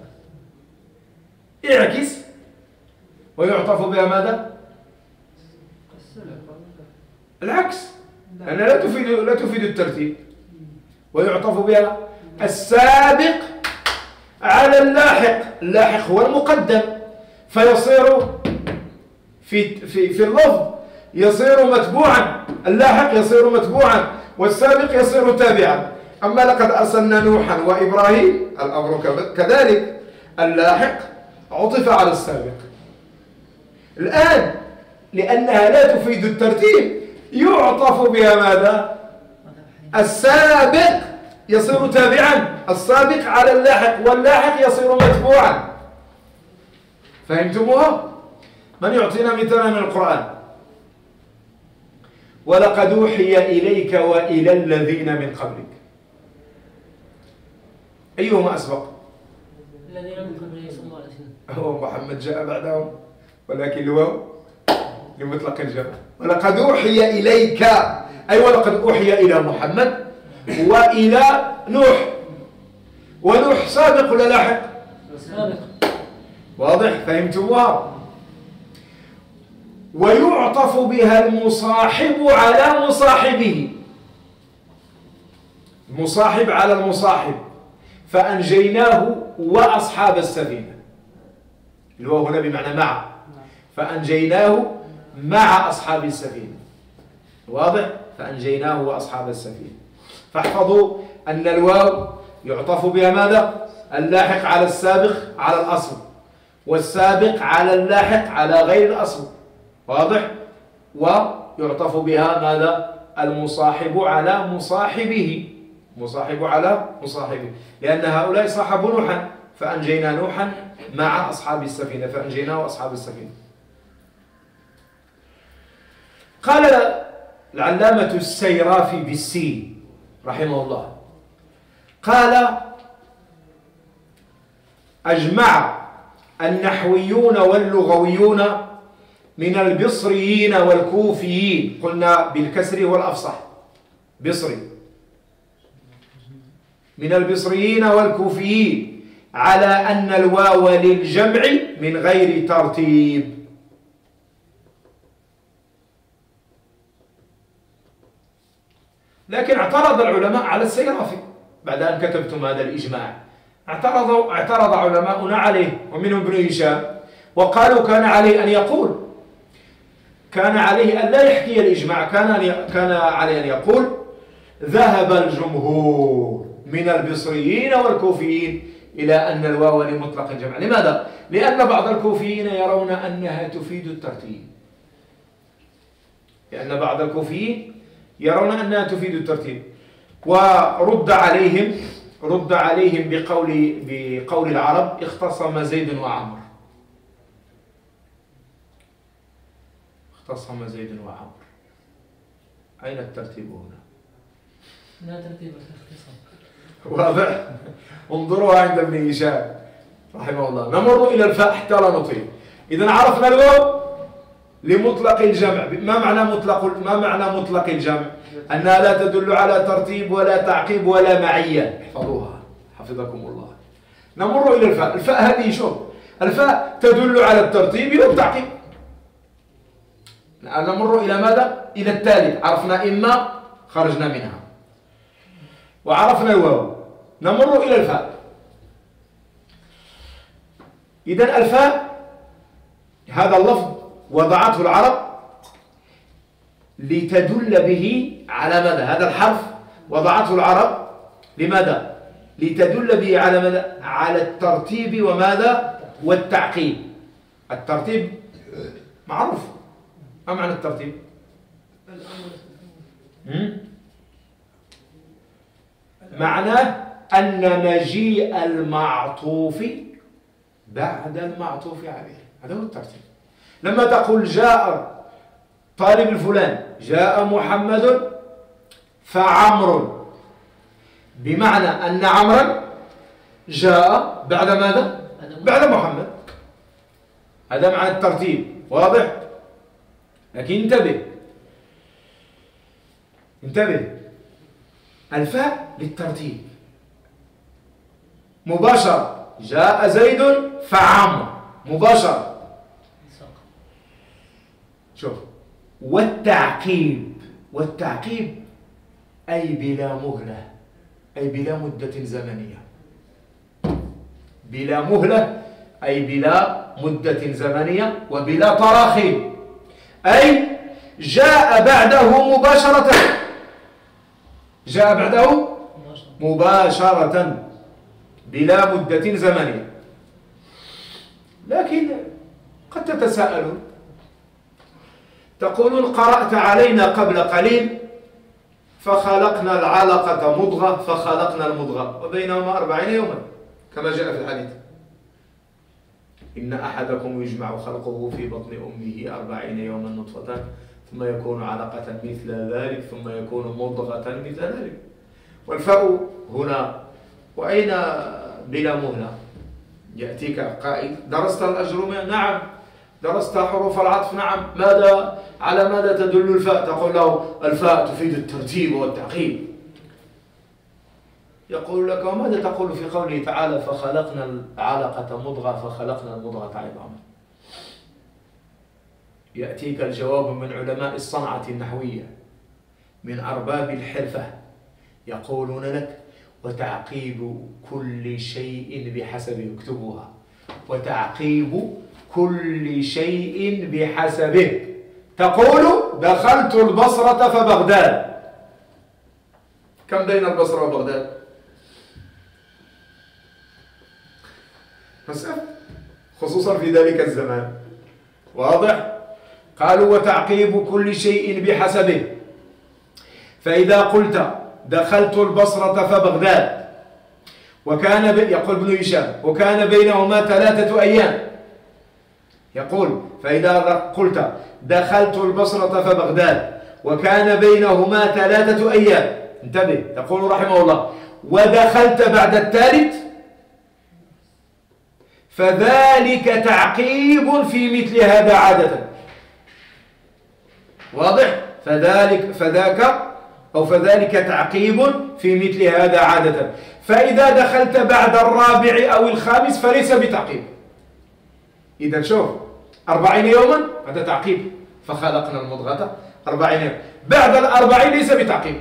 اعكس ويعطف بها ماذا؟ العكس، لأنها لا تفيد لا تفيد الترتيب. ويعطف بها السابق على اللاحق، اللاحق هو المقدم، فيصير في في في اللفظ يصير متبوعا، اللاحق يصير متبوعا والسابق يصير تابعا. أما لقد أرسلنا نوحا وإبراهيم الأمر كذلك، اللاحق عطف على السابق. الآن لأنها لا تفيد الترتيب يعطف بها ماذا؟ السابق يصير تابعا، السابق على اللاحق، واللاحق يصير متبوعا. فهمتموها؟ من يعطينا مثالا من القرآن؟ ولقد أوحي إليك وإلى الذين من قبلك. أيهما أسبق؟ الذين من قبله صلى الله عليه وسلم. هو محمد جاء بعدهم، ولكن الواو لمطلق الجمع. ولقد أوحي إليك أي ولقد أوحي إلى محمد وإلى نوح، ونوح سابق ولا لاحق؟ سابق. واضح؟ فهمتموها؟ ويعطف بها المصاحب على مصاحبه، المصاحب على المصاحب، فأنجيناه وأصحاب السفينة. الواو هنا بمعنى مع، فأنجيناه مع أصحاب السفينة. واضح؟ فأنجيناه وأصحاب السفينة. فاحفظوا أن الواو يعطف بها ماذا؟ اللاحق على السابق على الأصل، والسابق على اللاحق على غير الأصل. واضح؟ ويعطف بها ماذا؟ المصاحب على مصاحبه، مصاحب على مصاحبه، لأن هؤلاء صاحبوا نوحا فأنجينا نوحا مع أصحاب السفينة، فأنجيناه أصحاب السفينة. قال العلامة السيرافي بالسين رحمه الله، قال: أجمع النحويون واللغويون من البصريين والكوفيين، قلنا بالكسر والأفصح بصري، من البصريين والكوفيين على أن الواو للجمع من غير ترتيب. لكن اعترض العلماء على السيرافي بعد أن كتبتم هذا الإجماع، اعترضوا اعترض علماؤنا عليه ومنهم ابن هشام، وقالوا كان عليه أن يقول كان عليه أن لا يحكي الإجماع، كان كان عليه أن يقول: ذهب الجمهور من البصريين والكوفيين إلى أن الواو لمطلق الجمع. لماذا؟ لأن بعض الكوفيين يرون أنها تفيد الترتيب، لأن بعض الكوفيين يرون أنها تفيد الترتيب، ورد عليهم رد عليهم بقول بقول العرب: اختصم زيد وعمر، اختصم زيد وعمر. أين الترتيب هنا؟ لا ترتيب في الاختصام. واضح؟ انظروا عند ابن هشام رحمه الله. نمر إلى الفاء حتى لا نطيل. إذا عرفنا الواو لمطلق الجمع. ما معنى مطلق ما معنى مطلق الجمع؟ أنها لا تدل على ترتيب ولا تعقيب ولا معية. احفظوها حفظكم الله. نمر إلى الفاء. الفاء هذه شوف، الفاء تدل على الترتيب والتعقيب. نمر إلى ماذا؟ إلى التالي. عرفنا إما، خرجنا منها، وعرفنا الواو. نمر إلى الفاء. إذن الفاء هذا اللفظ وضعته العرب لتدل به على ماذا؟ هذا الحرف وضعته العرب لماذا؟ لتدل به على ماذا؟ على الترتيب وماذا؟ والتعقيب. الترتيب معروف. ما معنى الترتيب؟ معناه أن مجيء المعطوف بعد المعطوف عليه، هذا هو الترتيب. لما تقول جاء طالب الفلان، جاء محمد فعمر، بمعنى أن عمرا جاء بعد ماذا؟ بعد محمد. هذا معنى الترتيب. واضح؟ لكن انتبه انتبه الفاء للترتيب مباشرة. جاء زيد فعمر مباشرة. شوف، والتعقيب والتعقيب أي بلا مهلة، أي بلا مدة زمنية. بلا مهلة أي بلا مدة زمنية وبلا تراخي، أي جاء بعده مباشرة. جاء بعده مباشرة بلا مدة زمنية. لكن قد تتساءلون، تقولون: قرأت علينا قبل قليل فخلقنا العلقة مضغة فخلقنا المضغة وبينهما أربعين يوما كما جاء في الحديث: إن أحدكم يجمع خلقه في بطن أمه أربعين يوما نطفة ثم يكون علقة مثل ذلك ثم يكون مضغة مثل ذلك. والفاء هنا. وأين بلا مهلة؟ يأتيك قائل: درست الأجرمية؟ نعم. درست حروف العطف؟ نعم. ماذا على ماذا تدل الفاء؟ تقول له: الفاء تفيد الترتيب والتعقيب. يقول لك: وماذا تقول في قوله تعالى: فخلقنا العلقة مضغة فخلقنا المضغة عظاما؟ يأتيك الجواب من علماء الصنعة النحوية، من أرباب الحرفة، يقولون لك: وتعقيب كل شيء بحسبه. اكتبوها: وتعقيب كل شيء بحسبه. تقول: دخلت البصرة فبغداد. كم بين البصرة وبغداد؟ مسافة، خصوصا في ذلك الزمان. واضح؟ قالوا وتعقيب كل شيء بحسبه. فإذا قلت دخلت البصرة فبغداد وكان ب... يقول ابن هشام وكان بينهما ثلاثة أيام، يقول فإذا قلت دخلت البصرة فبغداد وكان بينهما ثلاثة أيام، انتبه، يقول رحمه الله ودخلت بعد الثالث فذلك تعقيب في مثل هذا عادة. واضح؟ فذلك فذاك أو فذلك تعقيب في مثل هذا عادة. فإذا دخلت بعد الرابع أو الخامس فليس بتعقيب. إذا شوف أربعين يوما هذا تعقيب، فخلقنا المضغة أربعين يوما، بعد الأربعين ليس بتعقيب.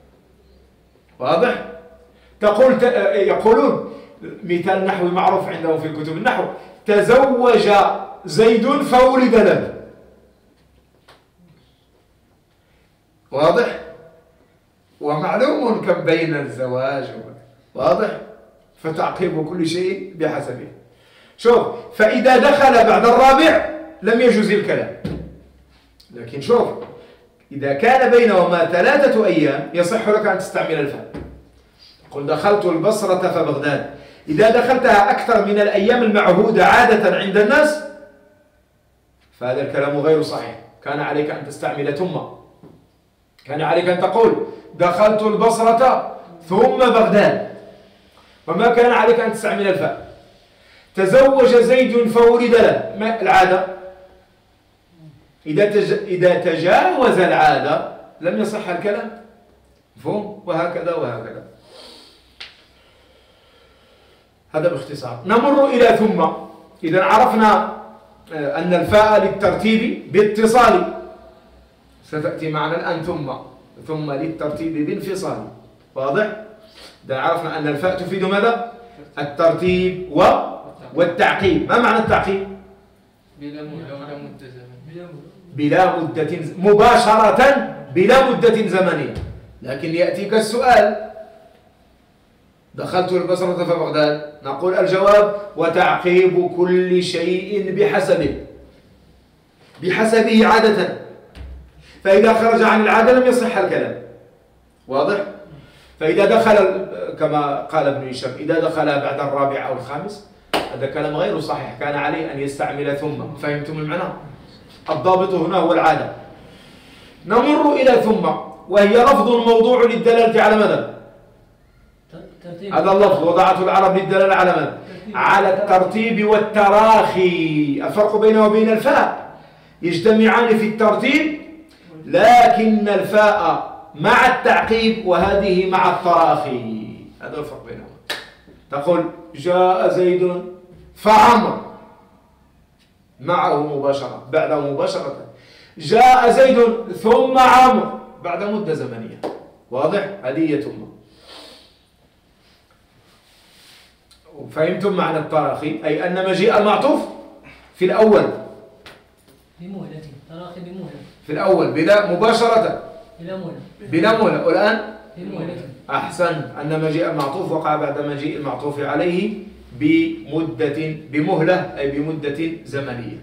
واضح؟ تقول يقولون مثال نحوي معروف عندهم في كتب النحو: تزوج زيد فولد له. واضح؟ ومعلوم كم بين الزواج. واضح؟ فتعقيب كل شيء بحسبه. شوف، فإذا دخل بعد الرابع لم يجوز الكلام، لكن شوف إذا كان بينهما ثلاثة أيام يصح لك أن تستعمل الفاء. قل دخلت البصرة فبغداد. إذا دخلتها أكثر من الأيام المعهودة عادة عند الناس فهذا الكلام غير صحيح. كان عليك أن تستعمل ثم، كان عليك أن تقول دخلت البصرة ثم بغداد، وما كان عليك أن تستعمل الفاء. تزوج زيد فولد له، ما العادة؟ إذا تج... إذا تجاوز العادة لم يصح الكلام. مفهوم؟ وهكذا وهكذا. هذا باختصار. نمر إلى ثم. إذا عرفنا أن الفاء للترتيب باتصال، ستأتي معنا الآن ثم ثم للترتيب بانفصال. واضح؟ إذا عرفنا أن الفاء تفيد ماذا؟ الترتيب و... والتعقيب. ما معنى التعقيب؟ بلا مدة زمنية. بلا مدة مباشرة بلا مدة زمنية. لكن يأتيك السؤال: دخلت البصرة فبغداد، نقول الجواب: وتعقيب كل شيء بحسبه، بحسبه عادة. فإذا خرج عن العادة لم يصح الكلام. واضح؟ فإذا دخل كما قال ابن هشام إذا دخل بعد الرابع أو الخامس هذا كلام غير صحيح، كان عليه أن يستعمل ثم. فهمتم المعنى؟ الضابط هنا هو العادة. نمر إلى ثم، وهي لفظ موضوع للدلالة على ماذا؟ هذا اللفظ وضعته العرب للدلالة على ماذا؟ على الترتيب والتراخي. الفرق بينه وبين الفاء يجتمعان في الترتيب، لكن الفاء مع التعقيب وهذه مع التراخي. هذا الفرق بينهما. تقول جاء زيد فعمر معه مباشرة، بعده مباشرة. جاء زيد ثم عمر بعد مدة زمنية. واضح؟ هذه هي ثم. فهمتم معنى التراخي؟ أي أن مجيء المعطوف في الأول بمهلة، تراخي بمهلة في الأول بلا مباشرة بلا مهلة بلا مهلة. والآن بمهلة. أحسن، أن مجيء المعطوف وقع بعد مجيء المعطوف عليه بمدة بمهلة أي بمدة زمنية.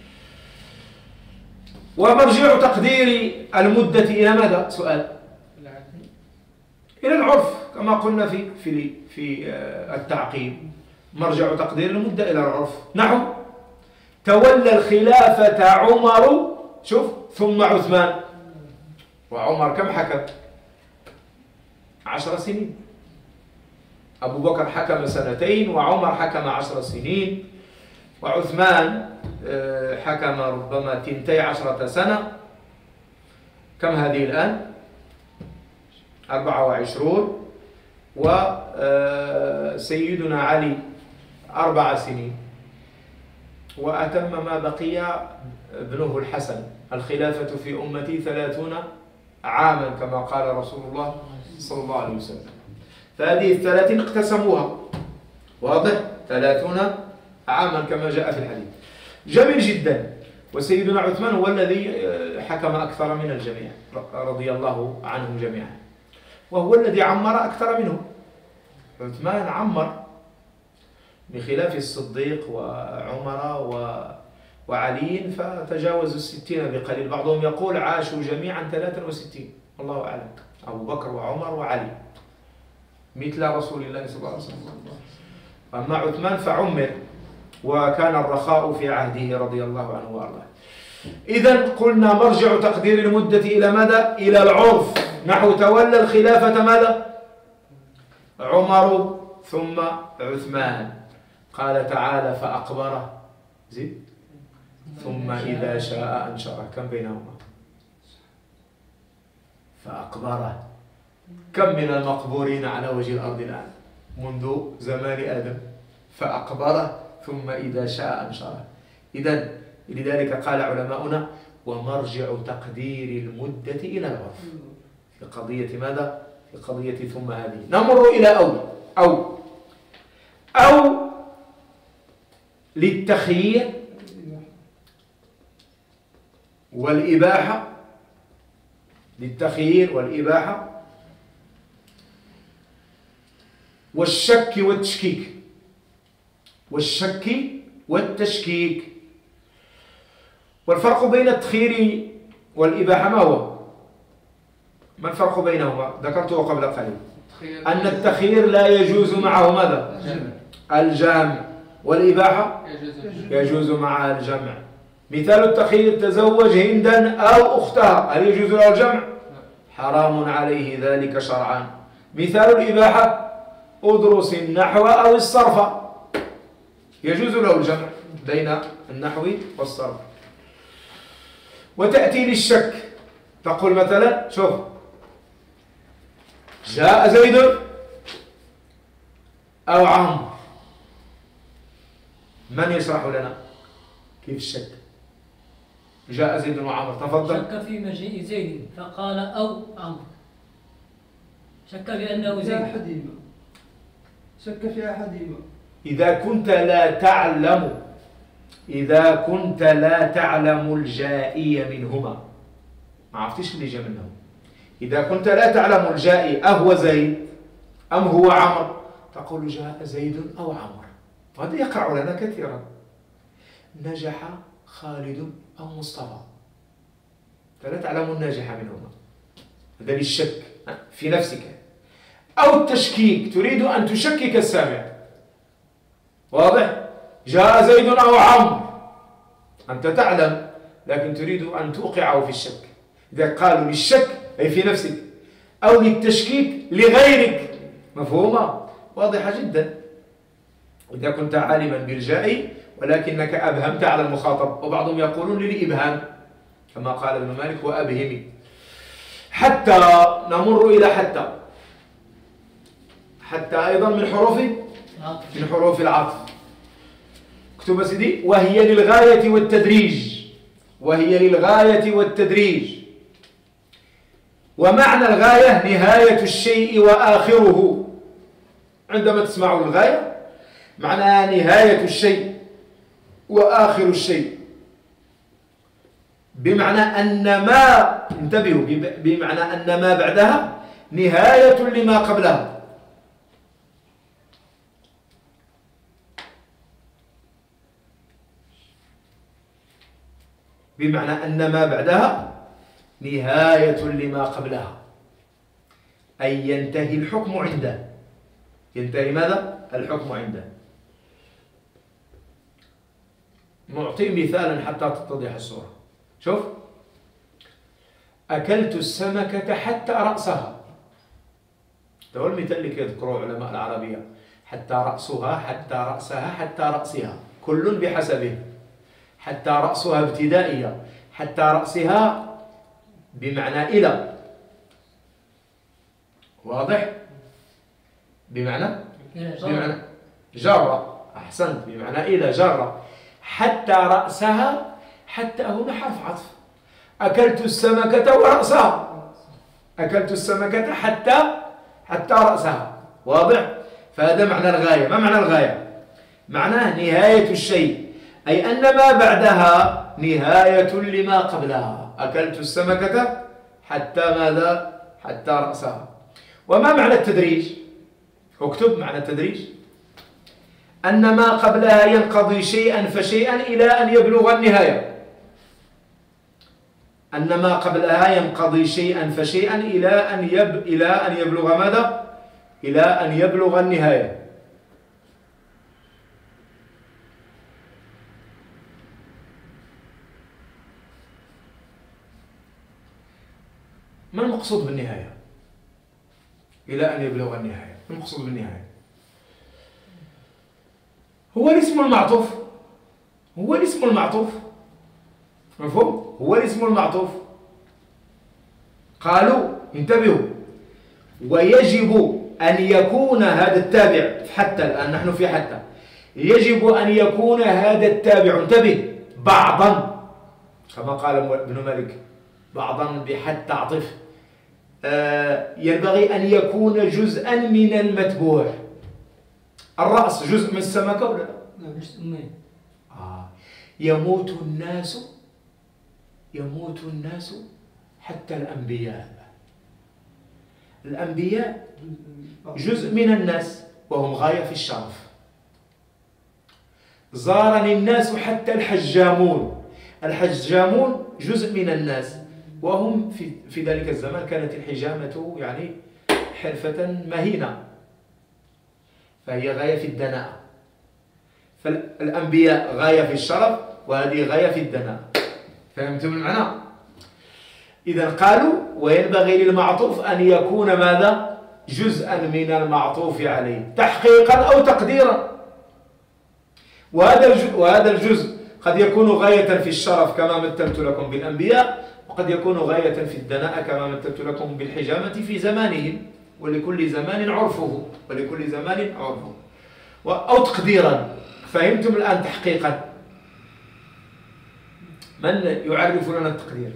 ومرجع تقدير المدة إلى ماذا؟ سؤال. إلى العرف كما قلنا في في في التعقيب. مرجع تقدير المدة إلى العرف. نحو تولى الخلافة عمر، شوف، ثم عثمان. وعمر كم حكم؟ عشر سنين. أبو بكر حكم سنتين وعمر حكم عشر سنين، وعثمان حكم ربما تنتي عشرة سنة. كم هذه الآن؟ أربعة وعشرون. وسيدنا علي أربع سنين، وأتم ما بقي ابنه الحسن. الخلافة في أمتي ثلاثون عاما كما قال رسول الله صلى الله عليه وسلم. فهذه الثلاثين اقتسموها. واضح؟ ثلاثون عاما كما جاء في الحديث. جميل جدا. وسيدنا عثمان هو الذي حكم أكثر من الجميع رضي الله عنهم جميعا، وهو الذي عمر أكثر منه. عثمان عمر بخلاف الصديق وعمر وعلي فتجاوزوا الستين بقليل، بعضهم يقول عاشوا جميعا ثلاثا وستين، الله أعلم، أبو بكر وعمر وعلي مثل رسول الله صلى الله عليه وسلم. أما عثمان فعمر، وكان الرخاء في عهده رضي الله عنه وارضاه. إذا قلنا مرجع تقدير المدة إلى ماذا؟ إلى العرف، نحو تولى الخلافة ماذا؟ عمر ثم عثمان. قال تعالى فأقبره زيد ثم إذا شاء أنشره، كم بينهما؟ فأقبره. كم من المقبورين على وجه الأرض الآن منذ زمان آدم؟ فأقبره ثم إذا شاء أنشره. إذن لذلك قال علماؤنا ومرجع تقدير المدة إلى العرف في قضية ماذا؟ في قضية ثم هذه. نمر إلى أو أو أو للتخيير والإباحة، للتخيير والإباحة والشك والتشكيك، والشك والتشكيك. والفرق بين التخيير والإباحة ما هو؟ ما الفرق بينهما؟ ذكرته قبل قليل أن التخيير لا يجوز معه ماذا؟ الجمع، والإباحة يجوز معها الجمع. مثال التخيير تزوج هندا أو أختها، هل يجوز له الجمع؟ حرام عليه ذلك شرعا. مثال الإباحة أدرس النحو أو الصرف، يجوز له الجمع بين النحو والصرف. وتأتي للشك، تقول مثلا شوف جاء زيد أو عمرو، من يشرح لنا كيف الشك؟ جاء زيد وعمرو، تفضل. شك في مجيء زيد فقال أو عمرو، شك بأنه زيد. أحدهما، شك في أحدهما. إذا كنت لا تعلم إذا كنت لا تعلم الجائي منهما، ما عرفتيش اللي جاء منهم، إذا كنت لا تعلم الجائي أهو زيد أم هو عمرو، تقول جاء زيد أو عمرو. وهذا يقع لنا كثيرا، نجح خالد أو مصطفى، فلا تعلم الناجح منهما، هذا للشك في نفسك. أو التشكيك، تريد أن تشكك السامع، واضح؟ جاء زيد أو عمرو، أنت تعلم لكن تريد أن توقعه في الشك. إذا قالوا للشك أي في نفسك، أو للتشكيك لغيرك، مفهومة؟ واضحة جدا. إذا كنت عالما بالجائي ولكنك أبهمت على المخاطب، وبعضهم يقولون للإبهام كما قال ابن مالك وأبهمي. حتى نمر إلى حتى. حتى أيضا من حروف من حروف العطف. اكتب سيدي وهي للغاية والتدريج، وهي للغاية والتدريج. ومعنى الغاية نهاية الشيء وآخره. عندما تسمعوا الغاية معناها نهاية الشيء وآخر الشيء، بمعنى أن ما انتبهوا بمعنى أن ما بعدها نهاية لما قبلها. بمعنى أن ما بعدها نهاية لما قبلها، أي ينتهي الحكم عنده. ينتهي ماذا؟ الحكم عنده. نعطي مثالا حتى تتضح الصورة. شوف، أكلت السمكة حتى رأسها. ده المثال اللي يذكره علماء العربية، حتى رأسها، حتى رأسها، حتى رأسها، كل بحسبه. حتى رأسها ابتدائية، حتى رأسها بمعنى إلى، واضح؟ بمعنى بمعنى جرة، أحسنت، بمعنى إلى جرة. حتى رأسها، حتى هنا حرف عطف. أكلت السمكة ورأسها، أكلت السمكة حتى حتى رأسها، واضح؟ فهذا معنى الغاية. ما معنى الغاية؟ معناه نهاية الشيء، أي أن ما بعدها نهاية لما قبلها. أكلت السمكة حتى ماذا؟ حتى رأسها. وما معنى التدريج؟ اكتب معنى التدريج. أن ما قبلها ينقضي شيئا فشيئا إلى أن يبلغ النهاية، أن ما قبلها ينقضي شيئا فشيئا إلى أن يب... إلى أن يبلغ ماذا؟ إلى أن يبلغ النهاية. ما المقصود بالنهاية؟ إلى أن يبلغ النهاية، ما المقصود بالنهاية؟ هو الاسم المعطوف، هو الاسم المعطوف، مفهوم؟ هو الاسم المعطوف. قالوا انتبهوا، ويجب أن يكون هذا التابع حتى الآن نحن في حتى، يجب أن يكون هذا التابع، انتبه، بعضا كما قال ابن مالك، بعضا بحتى عطف، آه ينبغي أن يكون جزءا من المتبوع. الرأس جزء من السمكة ولا لا؟ جزء منه. آه. يموت الناس يموت الناس حتى الأنبياء، الأنبياء جزء من الناس وهم غاية في الشرف. زارني الناس حتى الحجامون، الحجامون جزء من الناس وهم في في ذلك الزمان كانت الحجامة يعني حرفة مهينة، فهي غاية في الدناءة. فالأنبياء غاية في الشرف وهذه غاية في الدناءة. فهمتم المعنى؟ إذا قالوا وينبغي للمعطوف أن يكون ماذا؟ جزءا من المعطوف عليه تحقيقا أو تقديرا. وهذا الجزء, وهذا الجزء قد يكون غاية في الشرف كما مثلت لكم بالأنبياء، وقد يكون غاية في الدناءة كما مثلت لكم بالحجامة في زمانهم، ولكل زمان عرفه ولكل زمان عرفه أو تقديرا. فهمتم الآن تحقيقا؟ من يعرف لنا التقدير؟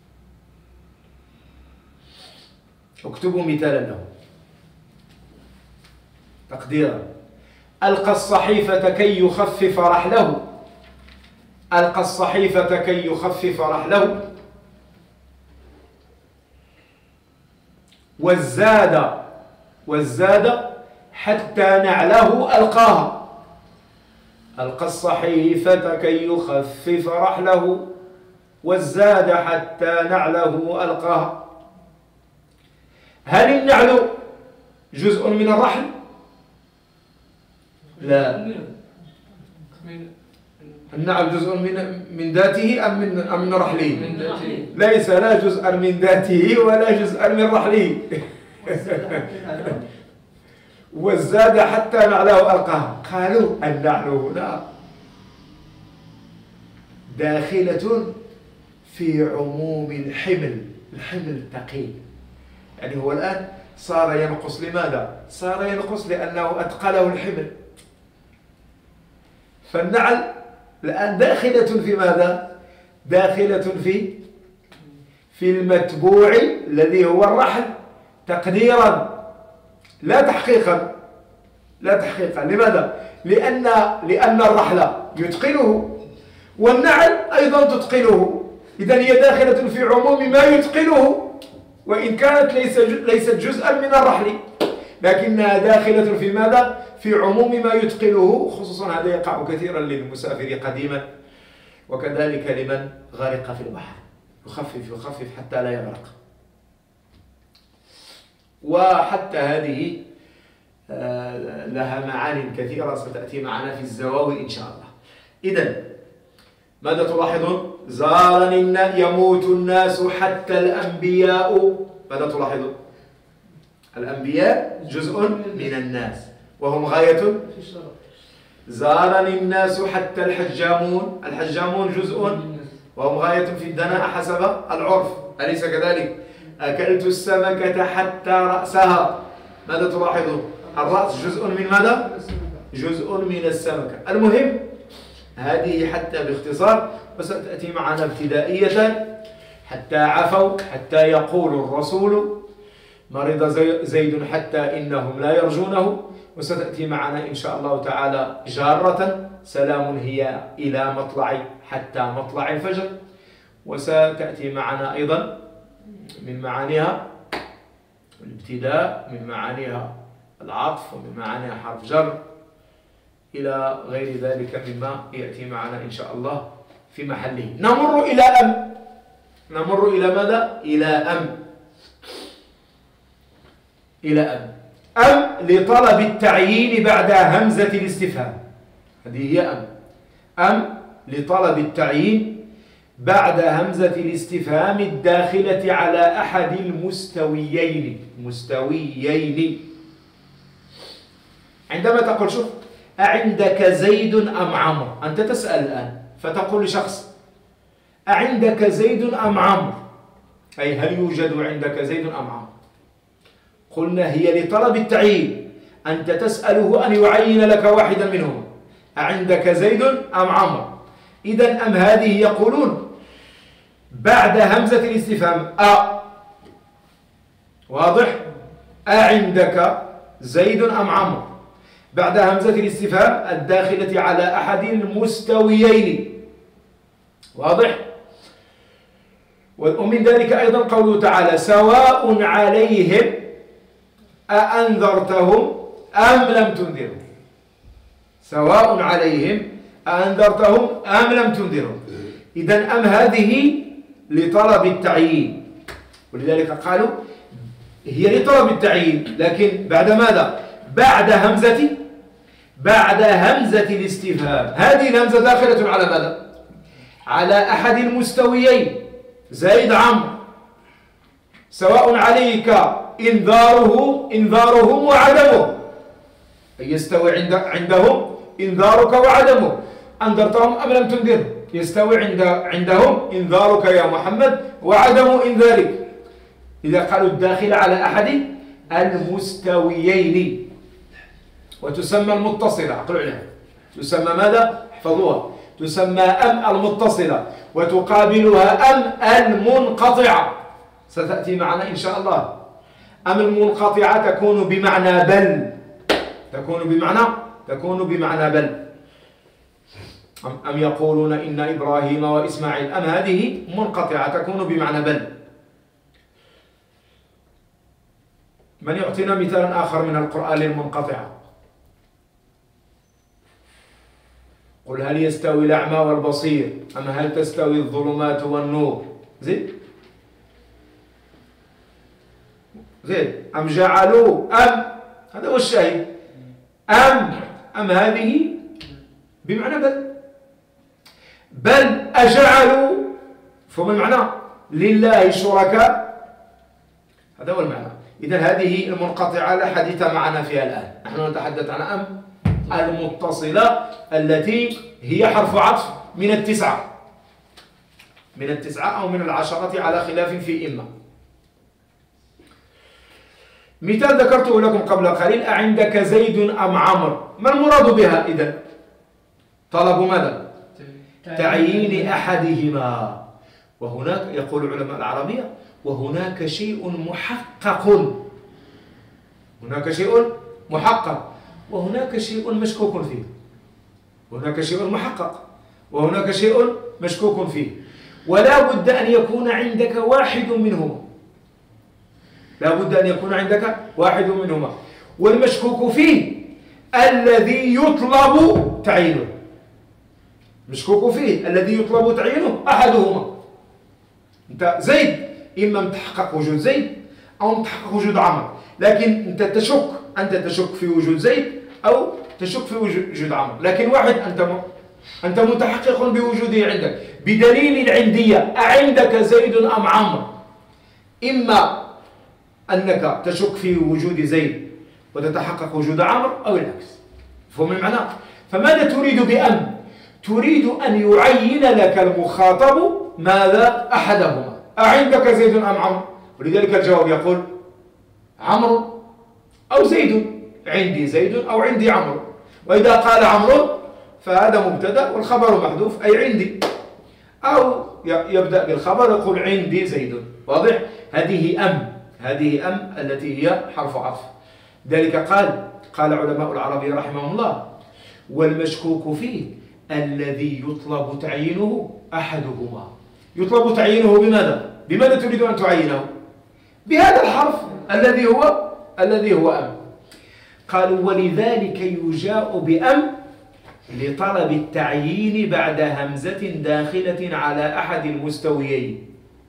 اكتبوا مثالا له. تقديرا: ألقى الصحيفة كي يخفف رحله، ألقى الصحيفة كي يخفف رحله، والزاد والزاد حتى نعله ألقاها، ألقى الصحيفة كي يخفف رحله والزاد حتى نعله ألقاها. هل النعل جزء من الرحل؟ لا. النعل جزء من من ذاته أم من أم من رحله؟ من ذاته. ليس لا جزءا من ذاته ولا جزءا من رحله. والزاد حتى نعله ألقاها. قالوا النعل هنا داخلة في عموم الحمل، الحمل الثقيل. يعني هو الآن صار ينقص، لماذا؟ صار ينقص لأنه أثقله الحمل. فالنعل الآن داخلة في ماذا؟ داخلة في في المتبوع الذي هو الرحل تقديرا لا تحقيقا، لا تحقيقا. لماذا؟ لأن لأن الرحل يتقنه والنعل أيضا تتقنه، إذن هي داخلة في عموم ما يتقنه وإن كانت ليس ليست جزءا من الرحل، لكنها داخلة في ماذا؟ في عموم ما يتقنه. خصوصا هذا يقع كثيرا للمسافر قديما وكذلك لمن غرق في البحر، يخفف يخفف حتى لا يغرق. وحتى هذه لها معان كثيرة ستأتي معنا في الزواوي إن شاء الله. إذن ماذا تلاحظون؟ زارني يموت الناس حتى الأنبياء. ماذا تلاحظون؟ الأنبياء جزء من الناس وهم غاية. زارني الناس حتى الحجامون، الحجامون جزء وهم غاية في الدناء حسب العرف، أليس كذلك؟ أكلت السمكة حتى رأسها. ماذا تلاحظون؟ الرأس جزء من ماذا؟ جزء من السمكة. المهم هذه حتى باختصار، وستأتي معنا ابتدائية. حتى عفوا، حتى يقول الرسول مرض زيد حتى إنهم لا يرجونه، وستأتي معنا إن شاء الله تعالى جارة. سلام هي إلى مطلع حتى مطلع الفجر. وستأتي معنا أيضا من معانيها الابتداء، من معانيها العطف، ومن معانيها حرف جر. إلى غير ذلك مما يأتي معنا إن شاء الله في محله. نمر إلى أم. نمر إلى ماذا؟ إلى أم. إلى أم. أم لطلب التعيين بعد همزة الاستفهام. هذه هي أم. أم لطلب التعيين بعد همزة الاستفهام الداخلة على أحد المستويين. مستويين. عندما تقول شوف أعندك زيد أم عمرو؟ أنت تسأل الآن فتقول لشخص أعندك زيد أم عمرو؟ أي هل يوجد عندك زيد أم عمرو؟ قلنا هي لطلب التعيين، أنت تسأله أن يعين لك واحدا منهم. أعندك زيد أم عمرو؟ إذن أم هذه يقولون بعد همزة الاستفهام أ. واضح؟ أعندك زيد أم عمرو؟ بعد همزة الاستفهام الداخلة على أحد المستويين. واضح؟ ومن ذلك أيضا قوله تعالى سواء عليهم أأنذرتهم أم لم تنذرهم. سواء عليهم أأنذرتهم أم لم تنذرهم. إذن أم هذه لطلب التعيين، ولذلك قالوا هي لطلب التعيين لكن بعد ماذا؟ بعد همزة بعد همزة الاستفهام. هذه الهمزة داخلة على ماذا؟ على أحد المستويين زيد عمرو. سواء عليك إنذاره إنذارهم وعدمه، يستوي عند عندهم إنذارك وعدمه. أنذرتهم أم لم تنذرهم؟ يستوي عند عندهم إنذارك يا محمد وعدم إنذارك. إذا قالوا الداخل على أحد المستويين. وتسمى المتصلة، عقلوا عليها، تسمى ماذا؟ احفظوها، تسمى أم المتصلة، وتقابلها أم المنقطعة، ستأتي معنا إن شاء الله. أم المنقطعة تكون بمعنى بل، تكون بمعنى تكون بمعنى بل. أم يقولون إن إبراهيم وإسماعيل، أم هذه منقطعة تكون بمعنى بل. من يعطينا مثالا آخر من القرآن للمنقطعة؟ قل هل يستوي الأعمى والبصير أم هل تستوي الظلمات والنور؟ زيد زيد أم جعلوا أم، هذا هو الشاهد. أم أم هذه بمعنى بل. بل أجعلوا، فما المعنى؟ لله شركاء، هذا هو المعنى. إذن هذه المنقطعة لا حديث معنا فيها الآن. نحن نتحدث عن أم المتصلة التي هي حرف عطف من التسعة من التسعة أو من العشرة على خلاف في إما. مثال ذكرته لكم قبل قليل أعندك زيد أم عمرو؟ ما المراد بها إذن؟ طلب ماذا؟ تعيين أحدهما. وهناك يقول علماء العربية وهناك شيء محقق، هناك شيء محقق وهناك شيء مشكوك فيه. هناك شيء محقق وهناك شيء مشكوك فيه، ولا بد أن يكون عندك واحد منهما. لا بد أن يكون عندك واحد منهما. والمشكوك فيه الذي يطلب تعيينه. مشكوك فيه الذي يطلب تعيينه أحدهما. أنت زيد إما متحقق وجود زيد أو متحقق وجود عمرو، لكن أنت تشك أنت تشك في وجود زيد أو تشك في وجود عمرو، لكن واحد أنت أنت متحقق بوجوده عندك بدليل العندية. أعندك زيد أم عمرو؟ إما أنك تشك في وجود زيد وتتحقق وجود عمرو أو العكس. فهم المعنى؟ فماذا تريد بأم؟ تريد أن يعين لك المخاطب ماذا؟ أحدهما. أعندك زيد أم عمرو؟ ولذلك الجواب يقول عمرو أو زيد. عندي زيد أو عندي عمرو. وإذا قال عمرو فهذا مبتدأ والخبر محذوف أي عندي، أو يبدأ بالخبر يقول عندي زيد. واضح؟ هذه أم، هذه أم التي هي حرف عطف. ذلك قال قال علماء العربية رحمهم الله والمشكوك فيه الذي يطلب تعيينه أحدهما. يطلب تعيينه بماذا؟ بماذا تريد أن تعينه؟ بهذا الحرف الذي هو الذي هو أم. قالوا ولذلك يجاء بأم لطلب التعيين بعد همزة داخلة على أحد المستويين.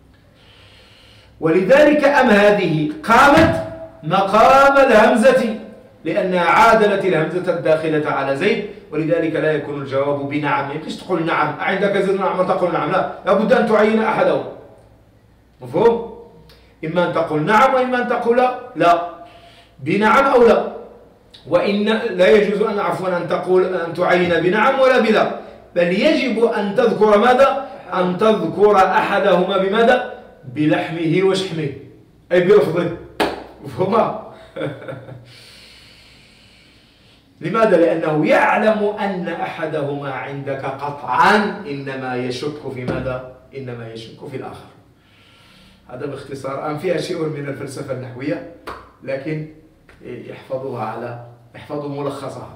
ولذلك أم هذه قامت مقام الهمزة لأنها عادلت الهمزة الداخلة على زيد، ولذلك لا يكون الجواب بنعم. ما يمكنش تقول نعم عندك زيد نعم تقول نعم، لا، لابد أن تعين أحدهم. مفهوم؟ إما أن تقول نعم وإما أن تقول لا، بنعم أو لا. وإن لا يجوز أن عفوا أن تقول أن تعين بنعم ولا بلا، بل يجب أن تذكر ماذا؟ أن تذكر أحدهما بماذا؟ بلحمه وشحمه، أي بلفظه. مفهوم؟ لماذا؟ لأنه يعلم أن أحدهما عندك قطعا إنما يشك في ماذا؟ إنما يشك في الآخر. هذا باختصار. أم فيها شيء من الفلسفة النحوية، لكن يحفظوها على يحفظوا ملخصها.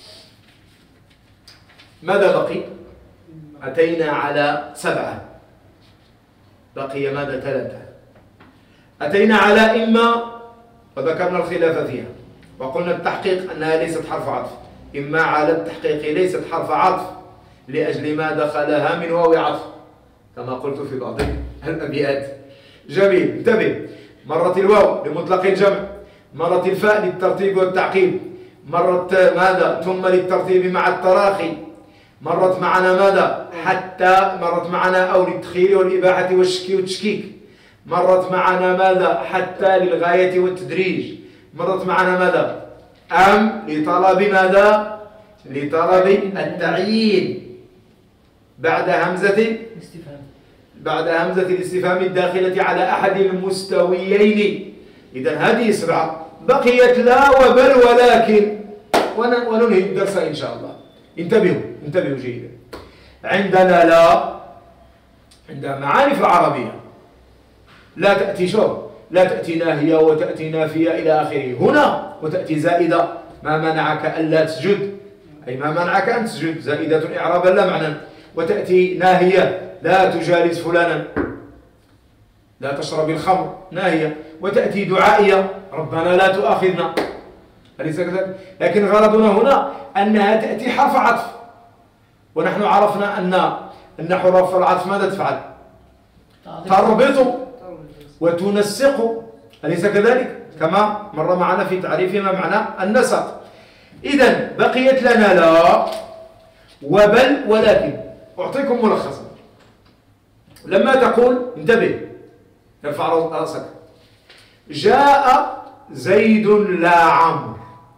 ماذا بقي؟ أتينا على سبعة، بقي ماذا؟ ثلاثة. أتينا على إما، وذكرنا الخلاف فيها وقلنا التحقيق أنها ليست حرف عطف. إما على التحقيق ليست حرف عطف لأجل ما دخلها من واو عطف كما قلت في بعض الأبيات. جميل، انتبه. مرت الواو لمطلق الجمع، مرت الفاء للترتيب والتعقيب، مرت ماذا؟ ثم للترتيب مع التراخي، مرت معنا ماذا؟ حتى، مرت معنا أو للتخيير والإباحة والشك والتشكيك، مرت معنا ماذا؟ حتى للغاية والتدريج، مرت معنا ماذا؟ أم لطلب ماذا؟ لطلب التعيين بعد همزة استفهام بعد همزة الاستفهام الداخلة على أحد المستويين. إذا هذه سبعة، بقيت لا وبل ولكن، وننهي الدرس إن شاء الله. انتبهوا انتبهوا جيدا. عندنا لا عندها معارف العربية، لا تأتي شو لا تأتي ناهية وتأتي نافية إلى آخره. هنا وتأتي زائدة، ما منعك ألا تسجد، أي ما منعك أن تسجد، زائدة إعرابا لا معنى. وتأتي ناهية، لا تجالس فلانا، لا تشرب الخمر، ناهية. وتأتي دعائية، ربنا لا تؤاخذنا، أليس كذلك؟ لكن غرضنا هنا أنها تأتي حرف عطف، ونحن عرفنا أن أن حروف العطف ماذا تفعل؟ تربط وتنسق، أليس كذلك؟ كما مر معنا في تعريف ما معنى النسق. إذن بقيت لنا لا وبل ولكن. أعطيكم ملخصا. لما تقول، انتبه، ارفع رأسك، جاء زيد لا عمرو،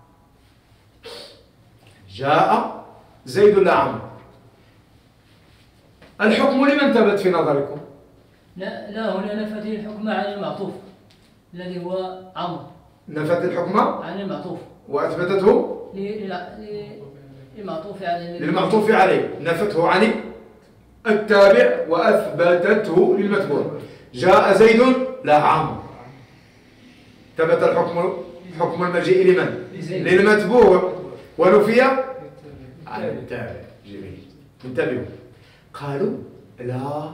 جاء زيد لا عمرو، الحكم لمن ثبت في نظركم؟ لا لا هنا نفت الحكم عن المعطوف الذي هو عمرو، نفت الحكم عن المعطوف وأثبتته للمعطوف عليه للمعطوف عليه، نفته عن التابع وأثبتته للمتبوع. جاء زيد لا عمرو، ثبت الحكم، حكم المجيء لمن؟ للمتبوع، ونفي عن التابع. جميل، انتبهوا. قالوا لا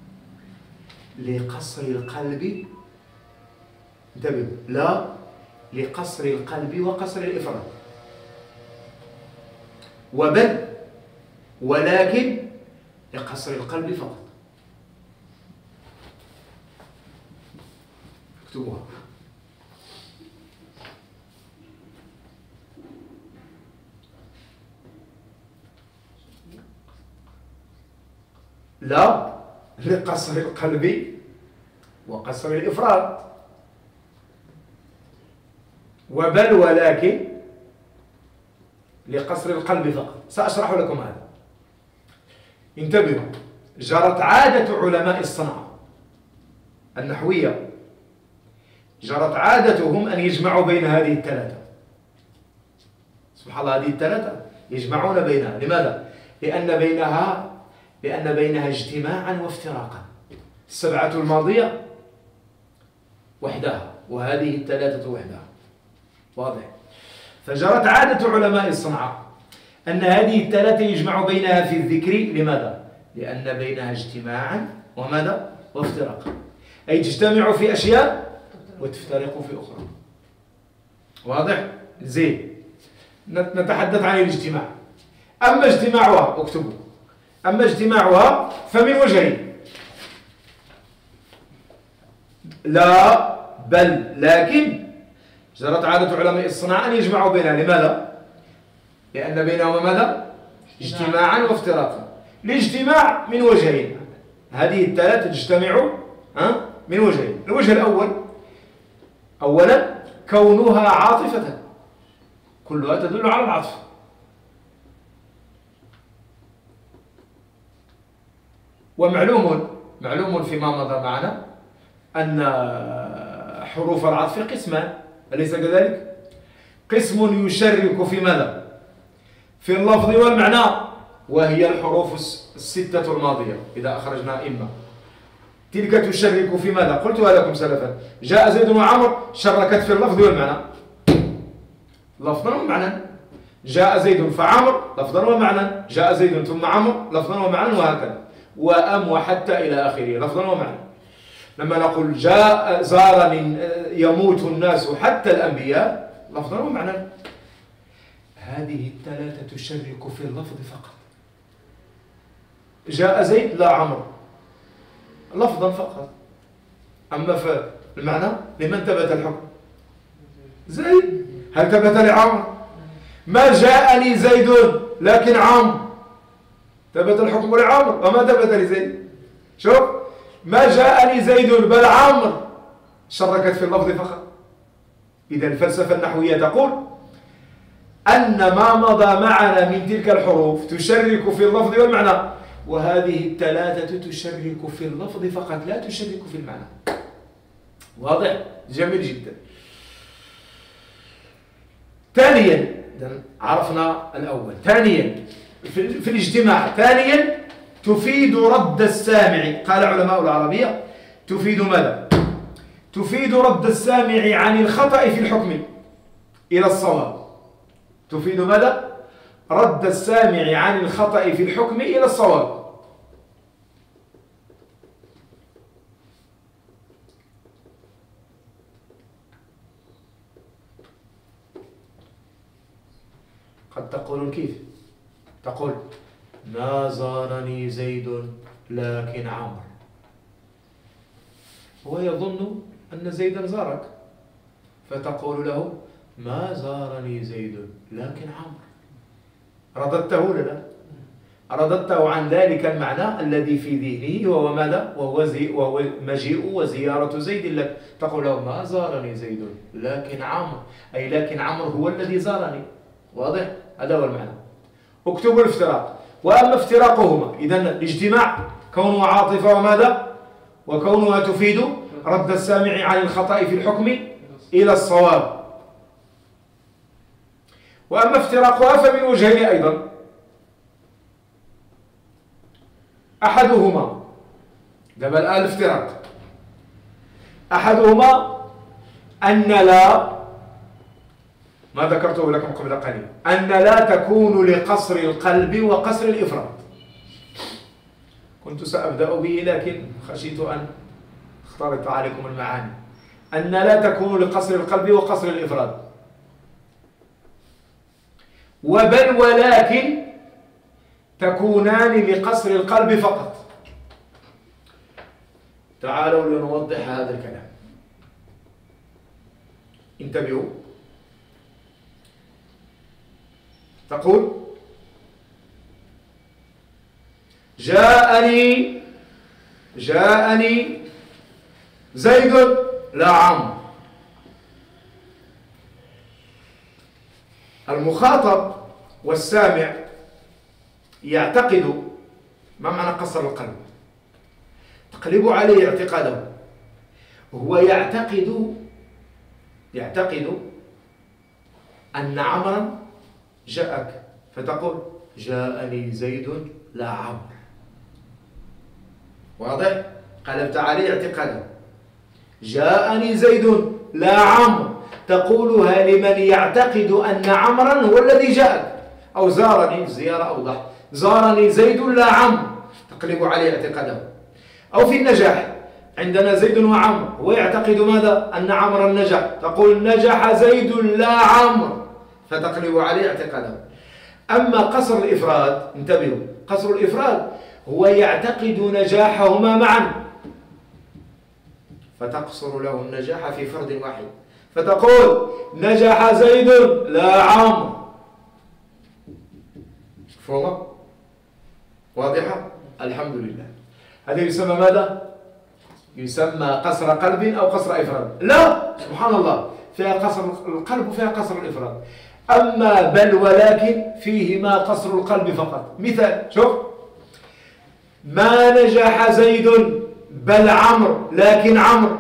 لقصر القلب، انتبهوا، لا لقصر القلب وقصر الإفراد، وبل ولكن لقصر القلب فقط. اكتبوها. لا لقصر القلب وقصر الإفراد، وبل ولكن لقصر القلب فقط. سأشرح لكم هذا. انتبهوا. جرت عادة علماء الصنعة النحوية، جرت عادتهم أن يجمعوا بين هذه الثلاثة. سبحان الله، هذه الثلاثة يجمعون بينها. لماذا؟ لأن بينها لأن بينها اجتماعا وافتراقا. السبعة الماضية وحدها، وهذه الثلاثة وحدها. واضح؟ فجرت عادة علماء الصنعة أن هذه الثلاثة يجمع بينها في الذكر. لماذا؟ لأن بينها اجتماعا وماذا؟ وافتراقا، أي تجتمع في أشياء وتفترق في أخرى. واضح؟ زين، نتحدث عن الاجتماع. أما اجتماعها اكتبوا أما اجتماعها فمن وجهين لا بل لكن جرت عادة علماء الصناعة أن يجمعوا بينها. لماذا؟ لأن بينهما ماذا؟ اجتماعا وافتراقا. الاجتماع من وجهين، هذه الثلاث تجتمع من وجهين. الوجه الأول أولا كونها عاطفة، كلها تدل على العطف. ومعلوم معلوم فيما مضى معنا أن حروف العطف قسمان، أليس كذلك؟ قسم يشرك في ماذا؟ في اللفظ والمعنى، وهي الحروف الستة الماضية إذا أخرجنا إما. تلك تشرك في ماذا؟ قلتها لكم سلفا، جاء زيد وعمر شركت في اللفظ والمعنى، لفظا ومعنى. جاء زيد فعمر لفظا ومعنى، جاء زيد ثم عمر لفظا ومعنى، وهكذا وأم وحتى إلى آخره لفظا ومعنى. لما نقول جاء زارني يموت الناس حتى الأنبياء لفظا ومعنى. هذه الثلاثة تشرك في اللفظ فقط. جاء زيد لا عمر لفظا فقط، أما في المعنى لمن ثبت الحكم؟ زيد. هل ثبت لعمر؟ ما جاءني زيد لكن عمرو، ثبت الحكم لعمر وما ثبت لزيد. شوف، ما جاءني زيد بل عمرو شركت في اللفظ فقط. إذا الفلسفة النحوية تقول أن ما مضى معنا من تلك الحروف تشرك في اللفظ والمعنى، وهذه الثلاثة تشرك في اللفظ فقط لا تشرك في المعنى. واضح؟ جميل جدا. ثانيا عرفنا الأول. ثانيا في, في الاجتماع، ثانيا تفيد رد السامع. قال علماء العربية تفيد ماذا؟ تفيد رد السامع عن الخطأ في الحكم إلى الصواب. تفيد ماذا؟ رد السامع عن الخطأ في الحكم إلى الصواب. قد تقول كيف؟ تقول ما زارني زيد لكن عمرو، هو يظن أن زيدا زارك، فتقول له ما زارني زيد لكن عمرو. رددته ولا لا؟ رددته عن ذلك المعنى الذي في ذهنه وهو ماذا؟ وهو, زي وهو مجيء وزيارة زيد لك. تقول له ما زارني زيد لكن عمرو، أي لكن عمرو هو الذي زارني. واضح؟ هذا هو المعنى. اكتبوا الافتراق. وأما افتراقهما، إذن الاجتماع كونها عاطفة وماذا؟ وكونها تفيد رد السامع عن الخطأ في الحكم إلى الصواب. وأما افتراقها فمن وجهين أيضا. أحدهما، دابا الآن الافتراق، أحدهما أن لا، ما ذكرته لكم قبل قليل، أن لا تكون لقصر القلب وقصر الإفراد. كنت سأبدأ به لكن خشيت أن اختلط عليكم المعاني. أن لا تكون لقصر القلب وقصر الإفراد، وبل ولكن تكونان لقصر القلب فقط. تعالوا لنوضح هذا الكلام. انتبهوا. تقول جاءني جاءني زيد لا عمرو. المخاطب والسامع يعتقد، ما معنى قصر القلب؟ تقلب عليه اعتقاده. هو يعتقد يعتقد أن عمرا جاءك، فتقول جاءني زيد لا عمرو. واضح؟ قلبت عليه اعتقاده. جاءني زيد لا عمرو تقولها لمن يعتقد أن عمرا هو الذي جاءك، أو زارني، الزيارة أوضح، زارني زيد لا عمرو تقلب عليه اعتقاده. أو في النجاح، عندنا زيد وعمرو، هو يعتقد ماذا؟ أن عمرا نجح، تقول نجح زيد لا عمرو فتقلب عليه اعتقاده. أما قصر الإفراد، انتبهوا، قصر الإفراد هو يعتقد نجاحهما معا، فتقصر له النجاح في فرد واحد، فتقول نجح زيد لا عمرو. مفهومة؟ واضحة؟ الحمد لله. هذا يسمى ماذا؟ يسمى قصر قلب أو قصر إفراد. لا، سبحان الله، فيها قصر القلب وفيها قصر الإفراد. أما بل ولكن فيهما قصر القلب فقط. مثال، شوف، ما نجح زيد بل عمرو لكن عمرو.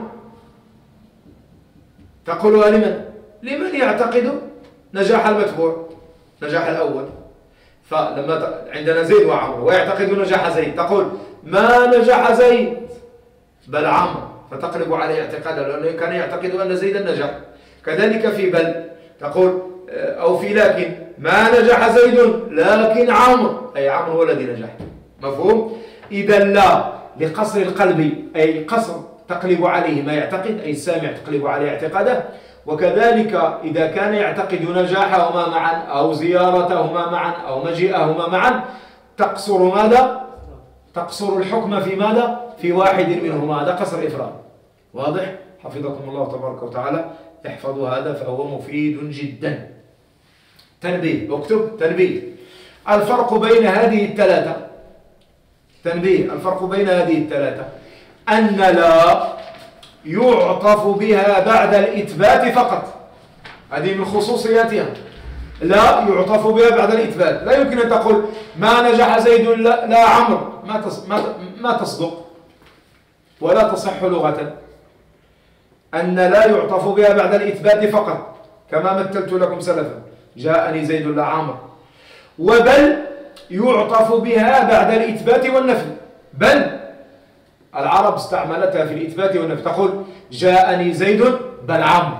تقولها لمن؟ لمن يعتقد نجاح المتبوع، نجاح الأول. فلما عندنا زيد وعمرو ويعتقد نجاح زيد، تقول ما نجح زيد بل عمرو، فتقلب عليه اعتقادا لأنه كان يعتقد أن زيدا نجح. كذلك في بل تقول، أو في لكن، ما نجح زيد لكن عمرو، أي عمرو هو الذي نجح. مفهوم؟ إذا لا لقصر القلب، أي قصر تقلب عليه ما يعتقد، أي السامع تقلب عليه اعتقاده. وكذلك إذا كان يعتقد نجاحهما معا أو زيارتهما معا أو مجيئهما معا، تقصر ماذا؟ تقصر الحكم في ماذا؟ في واحد منهما. هذا قصر إفراد. واضح؟ حفظكم الله تبارك وتعالى. احفظوا هذا فهو مفيد جدا. تنبيه، اكتب تنبيه. الفرق بين هذه الثلاثة، تنبيه، الفرق بين هذه الثلاثة أن لا يعطف بها بعد الإثبات فقط. هذه من خصوصياتها. لا يعطف بها بعد الإثبات. لا يمكن أن تقول ما نجح زيد لا, لا عمرو، ما ما ما تصدق ولا تصح لغة. أن لا يعطف بها بعد الإثبات فقط، كما مثلت لكم سلفا، جاءني زيد لا عمرو. وبل يعطف بها بعد الإثبات والنفي. بل العرب استعملتها في الإثبات والنفي، تقول جاءني زيد بل عمرو،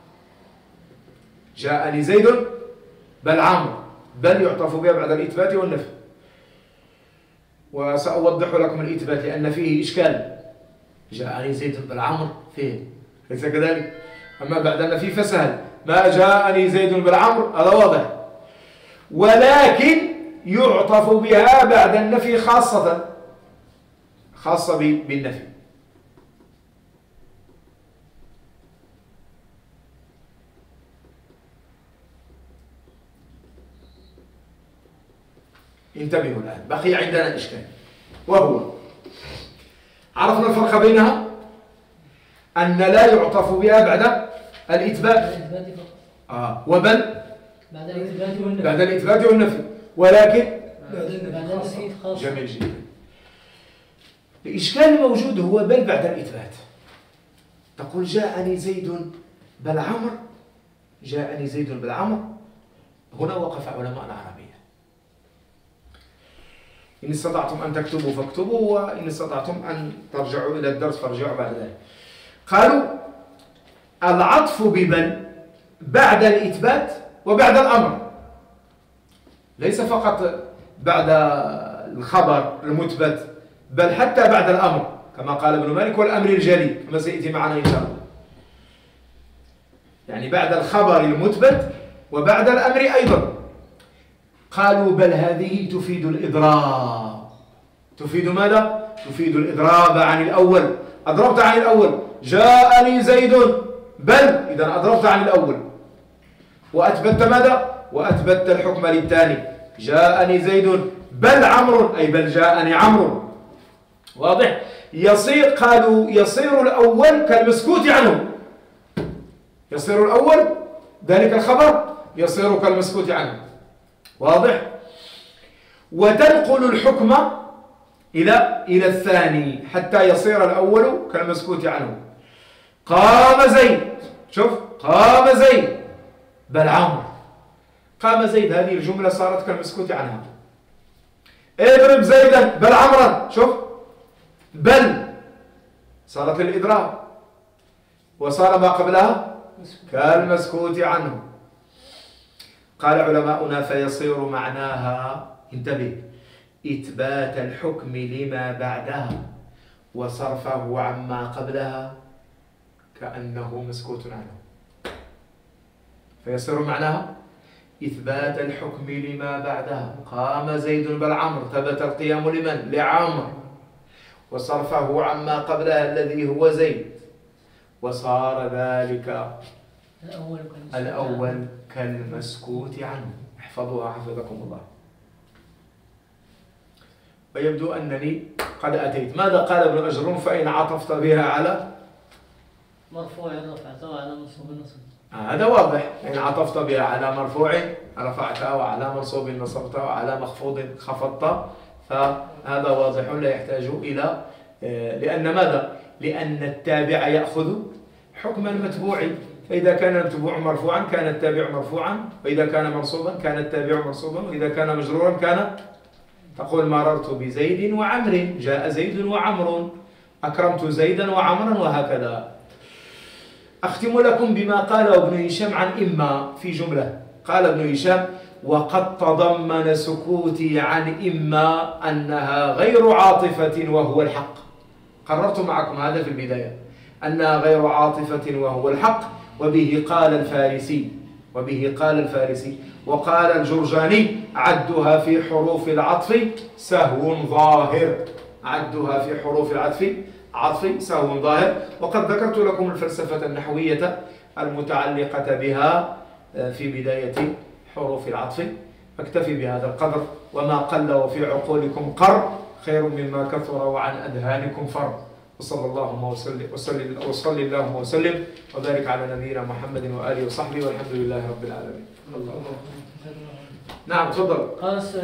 جاءني زيد بل عمرو. بل يعطف بها بعد الإثبات والنفي. وسأوضح لكم الإثبات لأن فيه إشكال. جاءني زيد بل عمرو فيه، ليس كذلك؟ أما بعد النفي فسهل، ما جاءني زيد بل عمرو، هذا واضح. ولكن يعطف بها بعد النفي خاصة، خاصة بالنفي. انتبهوا الآن، بقي عندنا إشكال، وهو عرفنا الفرق بينها أن لا يعطف بها بعد الإثبات، آه. وبل بعد الإثبات والنفي، بعد الإثبات والنفي، ولكن بعد النفي خاصة. جميل جدا. الإشكال الموجود هو بل بعد الإثبات. تقول جاءني زيد بل عمرو، جاءني زيد بل عمرو. هنا وقف علماء العربية. إن استطعتم أن تكتبوا فاكتبوا، وإن استطعتم أن ترجعوا إلى الدرس فارجعوا بعد ذلك. قالوا العطف ببل بعد الإثبات وبعد الأمر، ليس فقط بعد الخبر المثبت، بل حتى بعد الأمر، كما قال ابن مالك والأمر الجلي كما سيأتي معنا إن شاء الله. يعني بعد الخبر المثبت وبعد الأمر أيضا. قالوا بل هذه تفيد الإضراب. تفيد ماذا؟ تفيد الإضراب عن الأول. أضربت عن الأول، جاءني زيد بل، إذا أضربت عن الأول وأثبتت ماذا؟ وأثبتت الحكم للثاني، جاءني زيد بل عمرو، أي بل جاءني عمرو. واضح؟ يصير، قالوا يصير الأول كالمسكوت عنه. يصير الأول ذلك الخبر يصير كالمسكوت عنه. واضح؟ وتنقل الحكم إلى إلى الثاني حتى يصير الأول كالمسكوت عنه. قام زيد، شوف، قام زيد بل عمرو. قام زيد، هذه الجملة صارت كالمسكوت عنها. اضرب زيدا بل عمرا، شوف، بل صارت للإضراب، وصار ما قبلها كالمسكوت عنه. قال علماؤنا فيصير معناها، انتبه، إثبات الحكم لما بعدها وصرفه عما قبلها كأنه مسكوت عنه. فيصير معناها إثبات الحكم لما بعدها. قام زيد بل عمرو، ثبت القيام لمن؟ لعمرو، وصرفه عما قبلها الذي هو زيد، وصار ذلك الأول الأول كالمسكوت عنه. احفظوها حفظكم الله. ويبدو أنني قد أتيت. ماذا قال ابن أجرون؟ فإن عطفت بها على مرفوع رفعته وعلى منصوب النصب. هذا واضح. إن عطفت بها على مرفوع رفعتها، وعلى منصوب نصبتها، وعلى مخفوض خفضت، فهذا واضح لا يحتاج إلى، لأن ماذا؟ لأن التابع يأخذ حكم المتبوع، فإذا كان المتبوع مرفوعا كان التابع مرفوعا، وإذا كان منصوبا كان التابع منصوبا، وإذا كان مجرورا كان تقول مررت بزيد وعمر، جاء زيد وعمر، أكرمت زيدا وعمرا، وهكذا. أختم لكم بما قاله ابن هشام عن إما في جملة. قال ابن هشام: وقد تضمن سكوتي عن إما أنها غير عاطفة وهو الحق. قررت معكم هذا في البداية، أنها غير عاطفة وهو الحق. وبه قال الفارسي وبه قال الفارسي وقال الجرجاني: عدها في حروف العطف سهو ظاهر. عدها في حروف العطف عطف سهو ظاهر. وقد ذكرت لكم الفلسفة النحوية المتعلقة بها في بداية حروف العطف. أكتفي بهذا القدر، وما قل وفي عقولكم قر خير مما كثر وعن أذهانكم فر. وصلى الله وسلم وسلم وصلي اللهم وسلم وبارك على نبينا محمد وآله وصحبه، والحمد لله رب العالمين. الله. نعم تفضل.